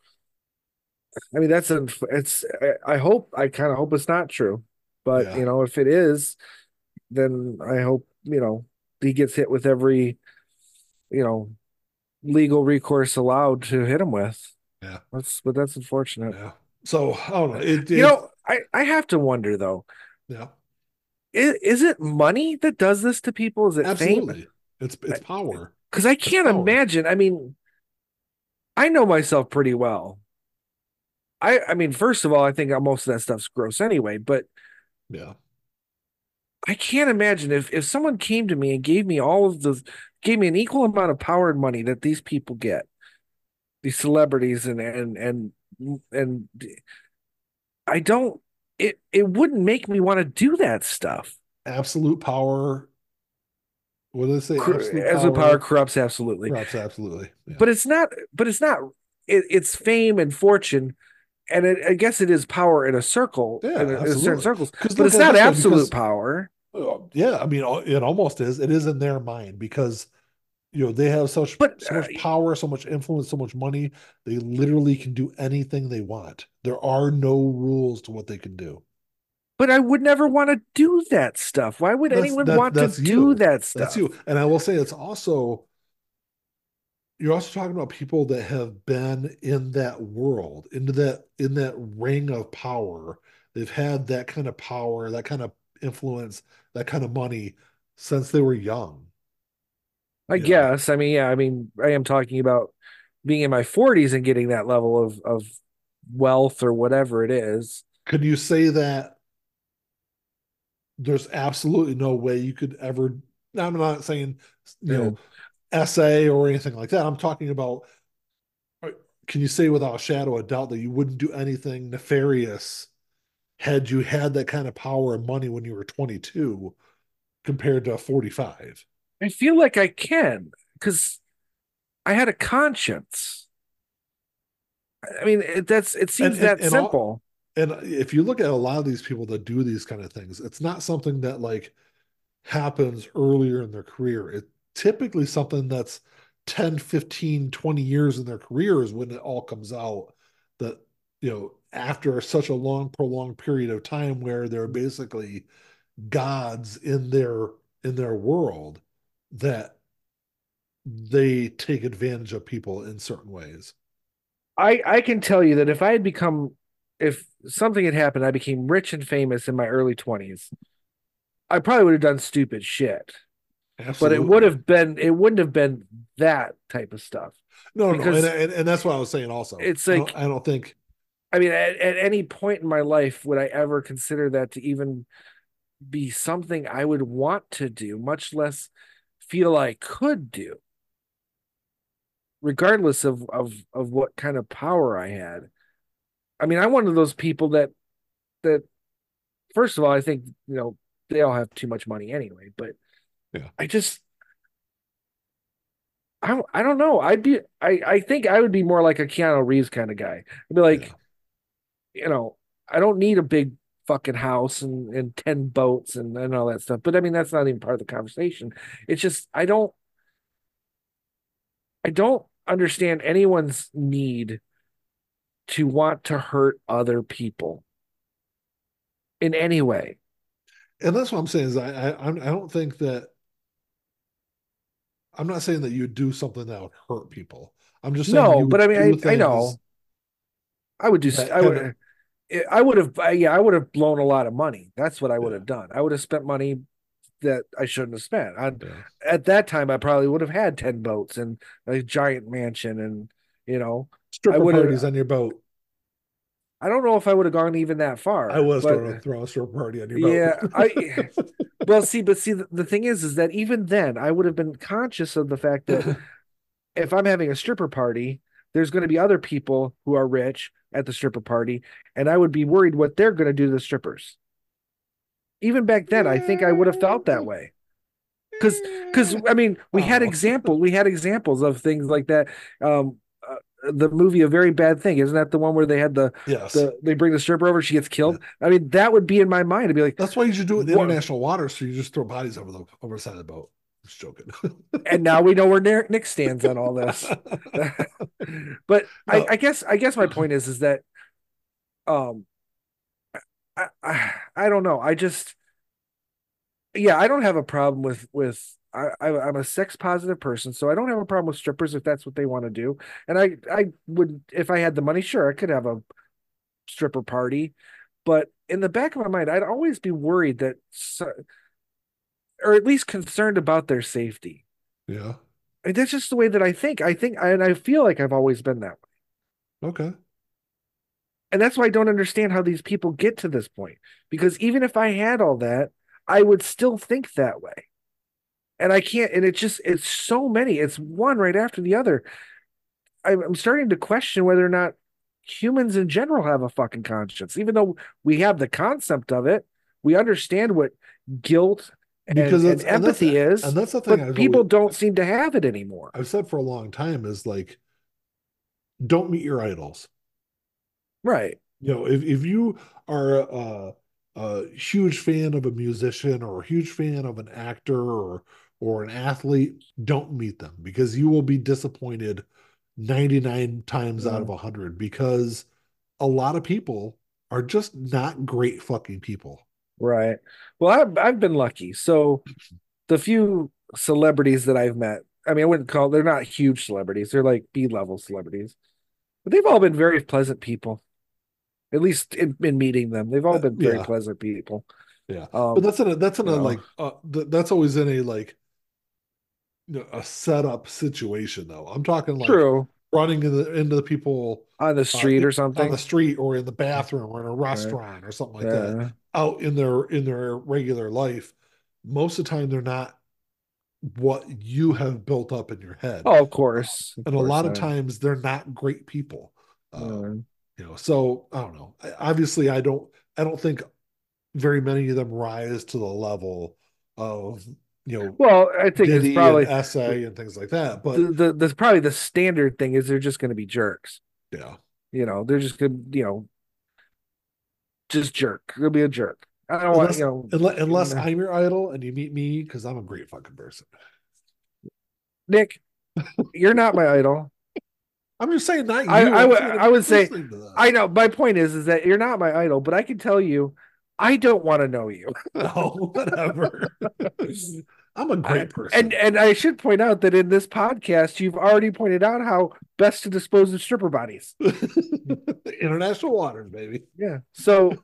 Speaker 2: I mean, it's. I kind of hope it's not true, but
Speaker 1: Yeah.
Speaker 2: if it is, then I hope he gets hit with every you know legal recourse allowed to hit him with.
Speaker 1: Yeah.
Speaker 2: That's unfortunate.
Speaker 1: Yeah. So I don't know. It
Speaker 2: I have to wonder though,
Speaker 1: yeah,
Speaker 2: is it money that does this to people? Is it fame?
Speaker 1: absolutely. It's power.
Speaker 2: Because I
Speaker 1: It's
Speaker 2: can't
Speaker 1: power.
Speaker 2: imagine. I mean, I know myself pretty well. I mean, first of all, I think most of that stuff's gross anyway, but
Speaker 1: Yeah.
Speaker 2: I can't imagine if someone came to me and gave me an equal amount of power and money that these people get. these celebrities and I don't it wouldn't make me want to do that stuff.
Speaker 1: Absolute power. What do they say? Absolute
Speaker 2: As a power
Speaker 1: power
Speaker 2: corrupts absolutely.
Speaker 1: corrupts absolutely. Yeah.
Speaker 2: But it's not it's fame and fortune, and I guess it is power in a circle
Speaker 1: Yeah,
Speaker 2: in certain
Speaker 1: absolutely.
Speaker 2: circles,
Speaker 1: Because
Speaker 2: but
Speaker 1: look
Speaker 2: it's
Speaker 1: at it
Speaker 2: not
Speaker 1: this way,
Speaker 2: absolute
Speaker 1: because
Speaker 2: power.
Speaker 1: yeah, I mean, it almost is. It is in their mind because they have
Speaker 2: But
Speaker 1: so much power, so much influence, so much money. They literally can do anything they want. There are no rules to what they can do.
Speaker 2: I would never want to do that stuff. Why would anyone want to
Speaker 1: That's
Speaker 2: do
Speaker 1: you.
Speaker 2: that
Speaker 1: That's
Speaker 2: stuff?
Speaker 1: you. And I will say it's also you're also talking about people that have been in that world, in that ring of power. They've had that kind of power, that kind of influence, that kind of money since they were young.
Speaker 2: I
Speaker 1: You know,
Speaker 2: guess. I mean, yeah, I mean, I am talking about being in my 40s and getting that level of wealth or whatever it is.
Speaker 1: could you say that there's absolutely no way you could ever? I'm not saying, you
Speaker 2: Yeah.
Speaker 1: know, essay or anything like that. I'm talking about, uh, can you say without a shadow of doubt that you wouldn't do anything nefarious had you had that kind of power and money when you were 22 compared to 45?
Speaker 2: I feel like I can because I had a conscience. I mean, it
Speaker 1: And
Speaker 2: seems that
Speaker 1: all,
Speaker 2: simple.
Speaker 1: and if you look at a lot of these people that do these kind of things, it's not something that like happens earlier in their career. It typically something that's 10, 15, 20 years in their career is when it all comes out that, after such a long, prolonged period of time where they're basically gods in their world, that they take advantage of people in certain ways.
Speaker 2: I can tell you that if something had happened, I became rich and famous in my early 20s, I probably would have done stupid shit. But
Speaker 1: Absolutely.
Speaker 2: it wouldn't have been that type of stuff
Speaker 1: No, no,
Speaker 2: because
Speaker 1: and that's what I was saying also.
Speaker 2: it's like,
Speaker 1: I don't think.
Speaker 2: I mean, at any point in my life would I ever consider that to even be something I would want to do, much less feel I could do, regardless of what kind of power I had. I mean, I'm one of those people that first of all, I think, they all have too much money anyway, but
Speaker 1: Yeah.
Speaker 2: I just I don't know. I think I would be more like a Keanu Reeves kind of guy. I'd be
Speaker 1: Yeah.
Speaker 2: like, you know, I don't need a big fucking house and 10 boats and all that stuff. But I mean, that's not even part of the conversation. It's just I don't understand anyone's need to want to hurt other people in any way.
Speaker 1: And that's what I'm saying is I don't think that I'm not saying that you do something that would hurt people. I'm just saying
Speaker 2: No,
Speaker 1: you
Speaker 2: but
Speaker 1: would
Speaker 2: I mean,
Speaker 1: do
Speaker 2: I
Speaker 1: things
Speaker 2: know I would do
Speaker 1: that
Speaker 2: I
Speaker 1: kind of
Speaker 2: would I would have yeah, I would have blown a lot of money. That's what I would
Speaker 1: yeah,
Speaker 2: have done. I would have spent money that I shouldn't have spent.
Speaker 1: yeah.
Speaker 2: At that time, I probably would have had 10 boats and a giant mansion. And, you know, I
Speaker 1: Stripper
Speaker 2: would have,
Speaker 1: parties on your boat.
Speaker 2: I don't know if I would have gone even that
Speaker 1: I
Speaker 2: far,
Speaker 1: was
Speaker 2: but
Speaker 1: throwing a stripper party on your boat.
Speaker 2: yeah, well, see, the thing is that even then, I would have been conscious of the fact that if I'm having a stripper party, there's going to be other people who are rich at the stripper party, and I would be worried what they're going to do to the strippers. Even back then, I think I would have felt that way. Because I mean,
Speaker 1: I don't know.
Speaker 2: we had examples of things like that. Um, the movie A Very Bad Thing, isn't that the one where they had
Speaker 1: Yes.
Speaker 2: they bring the stripper over, she gets
Speaker 1: Yeah.
Speaker 2: killed? I mean, that would be in my mind to be like,
Speaker 1: That's why you should do it in
Speaker 2: what?
Speaker 1: international waters, so you just throw bodies over the side of the boat. I'm just joking.
Speaker 2: And now we know where Nick stands on all this. But
Speaker 1: No.
Speaker 2: I guess my point is that um I don't know. I just yeah, I don't have a problem with I'm a sex positive person, so I don't have a problem with strippers if that's what they want to do. And I would, if I had the money, sure, I could have a stripper party. But in the back of my mind, I'd always be worried that, or at least concerned about their safety.
Speaker 1: Yeah.
Speaker 2: And that's just the way that I think. And I feel like I've always been that way.
Speaker 1: Okay.
Speaker 2: And that's why I don't understand how these people get to this point. Because even if I had all that, I would still think that way. And I can't, and it's so many, it's one right after the other. I'm starting to question whether or not humans in general have a fucking conscience. Even though we have the concept of it, we understand what guilt
Speaker 1: because
Speaker 2: and empathy is,
Speaker 1: that's the thing
Speaker 2: but
Speaker 1: I've always
Speaker 2: people don't seem to have it anymore.
Speaker 1: I've said for a long time is like, don't meet your idols.
Speaker 2: Right.
Speaker 1: You know, if you are a huge fan of a musician or a huge fan of an actor or an athlete, don't meet them because you will be disappointed 99 times out of
Speaker 2: Mm,
Speaker 1: 100 because a lot of people are just not great fucking people.
Speaker 2: right. Well, I've been lucky. So the few celebrities that I've met, I mean, I wouldn't call they're not huge celebrities. They're like B-level celebrities, but they've all been very pleasant people. At least in meeting them, they've all been very
Speaker 1: Yeah,
Speaker 2: pleasant people.
Speaker 1: yeah. But
Speaker 2: Um,
Speaker 1: that's in
Speaker 2: you
Speaker 1: a
Speaker 2: know,
Speaker 1: like that's always in a like a setup situation though. I'm talking like
Speaker 2: true
Speaker 1: running into the people
Speaker 2: on the street or
Speaker 1: on the
Speaker 2: something.
Speaker 1: street or in the bathroom or in a
Speaker 2: Right.
Speaker 1: restaurant or something like that
Speaker 2: Yeah.
Speaker 1: out in their regular life. Most of the time, they're not what you have built up in your head,
Speaker 2: Oh, of course, of
Speaker 1: and a
Speaker 2: course.
Speaker 1: lot of times they're not great people.
Speaker 2: Uh,
Speaker 1: You know, so I don't know. Obviously, I don't think very many of them rise to the level of you know
Speaker 2: well, I think it's
Speaker 1: Diddy and
Speaker 2: probably
Speaker 1: Essay and things like that. But
Speaker 2: the probably the standard thing is they're just going to be jerks.
Speaker 1: yeah,
Speaker 2: They're just going to just jerk. They'll be a jerk. I don't want
Speaker 1: unless unless
Speaker 2: mm,
Speaker 1: I'm your idol and you meet me because I'm a great fucking person.
Speaker 2: Nick. You're not my idol.
Speaker 1: I'm just saying, not
Speaker 2: I
Speaker 1: you.
Speaker 2: I
Speaker 1: I'm
Speaker 2: would
Speaker 1: saying
Speaker 2: I
Speaker 1: if
Speaker 2: would
Speaker 1: you're
Speaker 2: say
Speaker 1: listening to this.
Speaker 2: I know. My point is that you're not my idol, but I can tell you, I don't want to know you.
Speaker 1: No, whatever. I'm a great
Speaker 2: And
Speaker 1: person.
Speaker 2: I should point out that in this podcast, you've already pointed out how best to dispose of stripper bodies.
Speaker 1: International waters, baby.
Speaker 2: Yeah. So,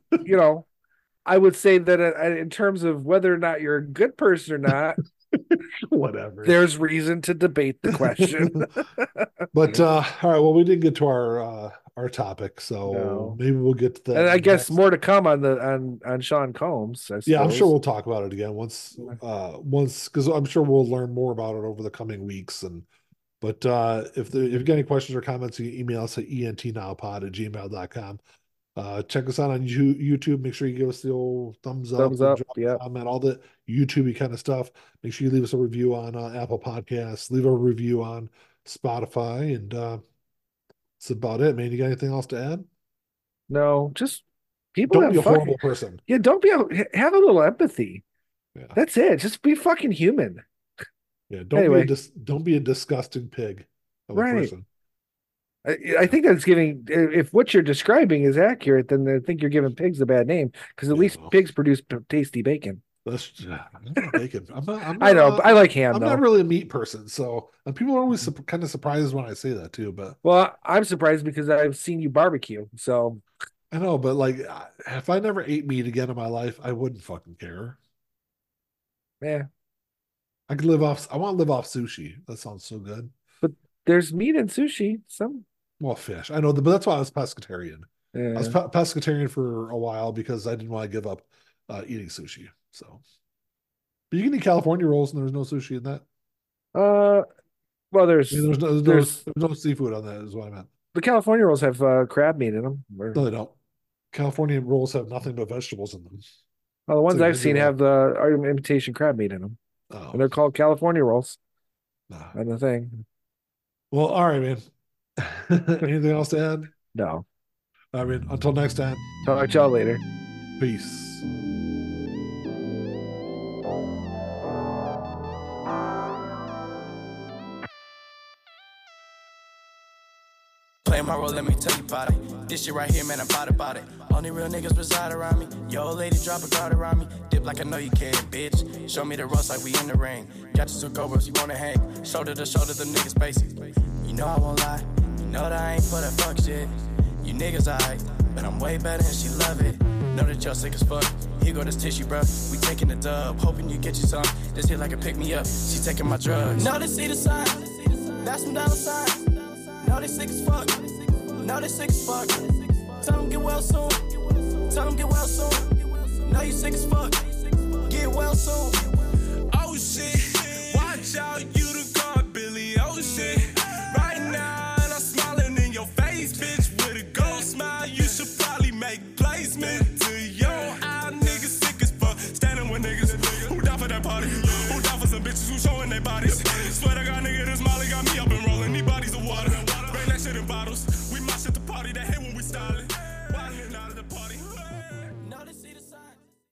Speaker 2: I would say that in terms of whether or not you're a good person or not,
Speaker 1: Whatever.
Speaker 2: there's reason to debate the question.
Speaker 1: But all right, well, we didn't get to our topic, so
Speaker 2: No.
Speaker 1: maybe we'll get to that
Speaker 2: And I
Speaker 1: in the
Speaker 2: guess
Speaker 1: next.
Speaker 2: more to come on the on Sean Combs, I
Speaker 1: Yeah, I'm sure
Speaker 2: suppose.
Speaker 1: we'll talk about it again once because I'm sure we'll learn more about it over the coming weeks. And but if you got any questions or comments, you can email us at entnowpod@gmail.com. Check us out on YouTube. Make sure you give us the old thumbs
Speaker 2: Thumbs
Speaker 1: up and
Speaker 2: up.
Speaker 1: drop a
Speaker 2: Yep.
Speaker 1: comment, all the YouTubey kind of stuff. Make sure you leave us a review on Apple Podcasts. Leave a review on Spotify, and that's about it, man. You got anything else to add?
Speaker 2: No, just people
Speaker 1: Don't
Speaker 2: have
Speaker 1: be a
Speaker 2: fucking
Speaker 1: horrible person.
Speaker 2: yeah. Don't be have a little empathy.
Speaker 1: Yeah,
Speaker 2: That's it. Just be fucking human.
Speaker 1: yeah.
Speaker 2: Anyway,
Speaker 1: Don't be a disgusting pig of a
Speaker 2: right.
Speaker 1: person.
Speaker 2: I think that's giving. If what you're describing is accurate, then I think you're giving pigs a bad name because at
Speaker 1: Yeah,
Speaker 2: least
Speaker 1: well,
Speaker 2: pigs produce tasty bacon.
Speaker 1: that's I'm not bacon.
Speaker 2: I know, but I like ham
Speaker 1: I'm not
Speaker 2: though.
Speaker 1: really a meat person. So, and people are always kind of surprised when I say that too. But
Speaker 2: Well, I'm surprised because I've seen you barbecue. So,
Speaker 1: I know, but like, if I never ate meat again in my life, I wouldn't fucking care.
Speaker 2: yeah.
Speaker 1: I could live off. I want to live off sushi. That sounds so good.
Speaker 2: But there's meat in sushi. Some,
Speaker 1: Well, fish. I know, but that's why I was pescatarian. I was
Speaker 2: yeah.
Speaker 1: pescatarian for a while because I didn't want to give up eating sushi. So, but you can eat California rolls, and there's no sushi in that.
Speaker 2: Uh, well,
Speaker 1: I mean,
Speaker 2: there's
Speaker 1: there's no seafood on that. Is what I meant.
Speaker 2: the California rolls have crab meat in them.
Speaker 1: No, they don't. California rolls have nothing but vegetables in them.
Speaker 2: Well, the
Speaker 1: It's
Speaker 2: ones
Speaker 1: like a
Speaker 2: I've
Speaker 1: ginger
Speaker 2: seen
Speaker 1: roll.
Speaker 2: have the imitation crab meat in them, and
Speaker 1: Oh,
Speaker 2: they're called California rolls.
Speaker 1: nah.
Speaker 2: And the thing,
Speaker 1: Well, all right, man. Anything else to add?
Speaker 2: no.
Speaker 1: I mean, until next time,
Speaker 2: Talk to y'all later.
Speaker 1: peace.
Speaker 3: Play my role, let me tell you about it. This shit right here, man, I'm about it. Only real niggas reside around me. Yo, old lady, drop a guard around me. Dip like I know you can, bitch. Show me the ropes like we in the ring. Got you some GoPros, you wanna hang. Shoulder to shoulder, them niggas basic. You know I won't lie. You know that I ain't for that fuck shit. You niggas alright, but I'm way better and she love it. Know that y'all sick as fuck. Here go this tissue, bro. We taking the dub. Hoping you get you some. This hit like a pick me up. She taking my drugs. Know they see the sign. That's some dollar signs. Know they sick as fuck. Know they sick as fuck. Tell them get well soon. Tell them get well soon. Know you sick as fuck. Get well soon.
Speaker 4: Oh shit, watch out, you the car, Billy. Oh shit, right now, and I bottles. We mosh at the party, they hate when we stylin'.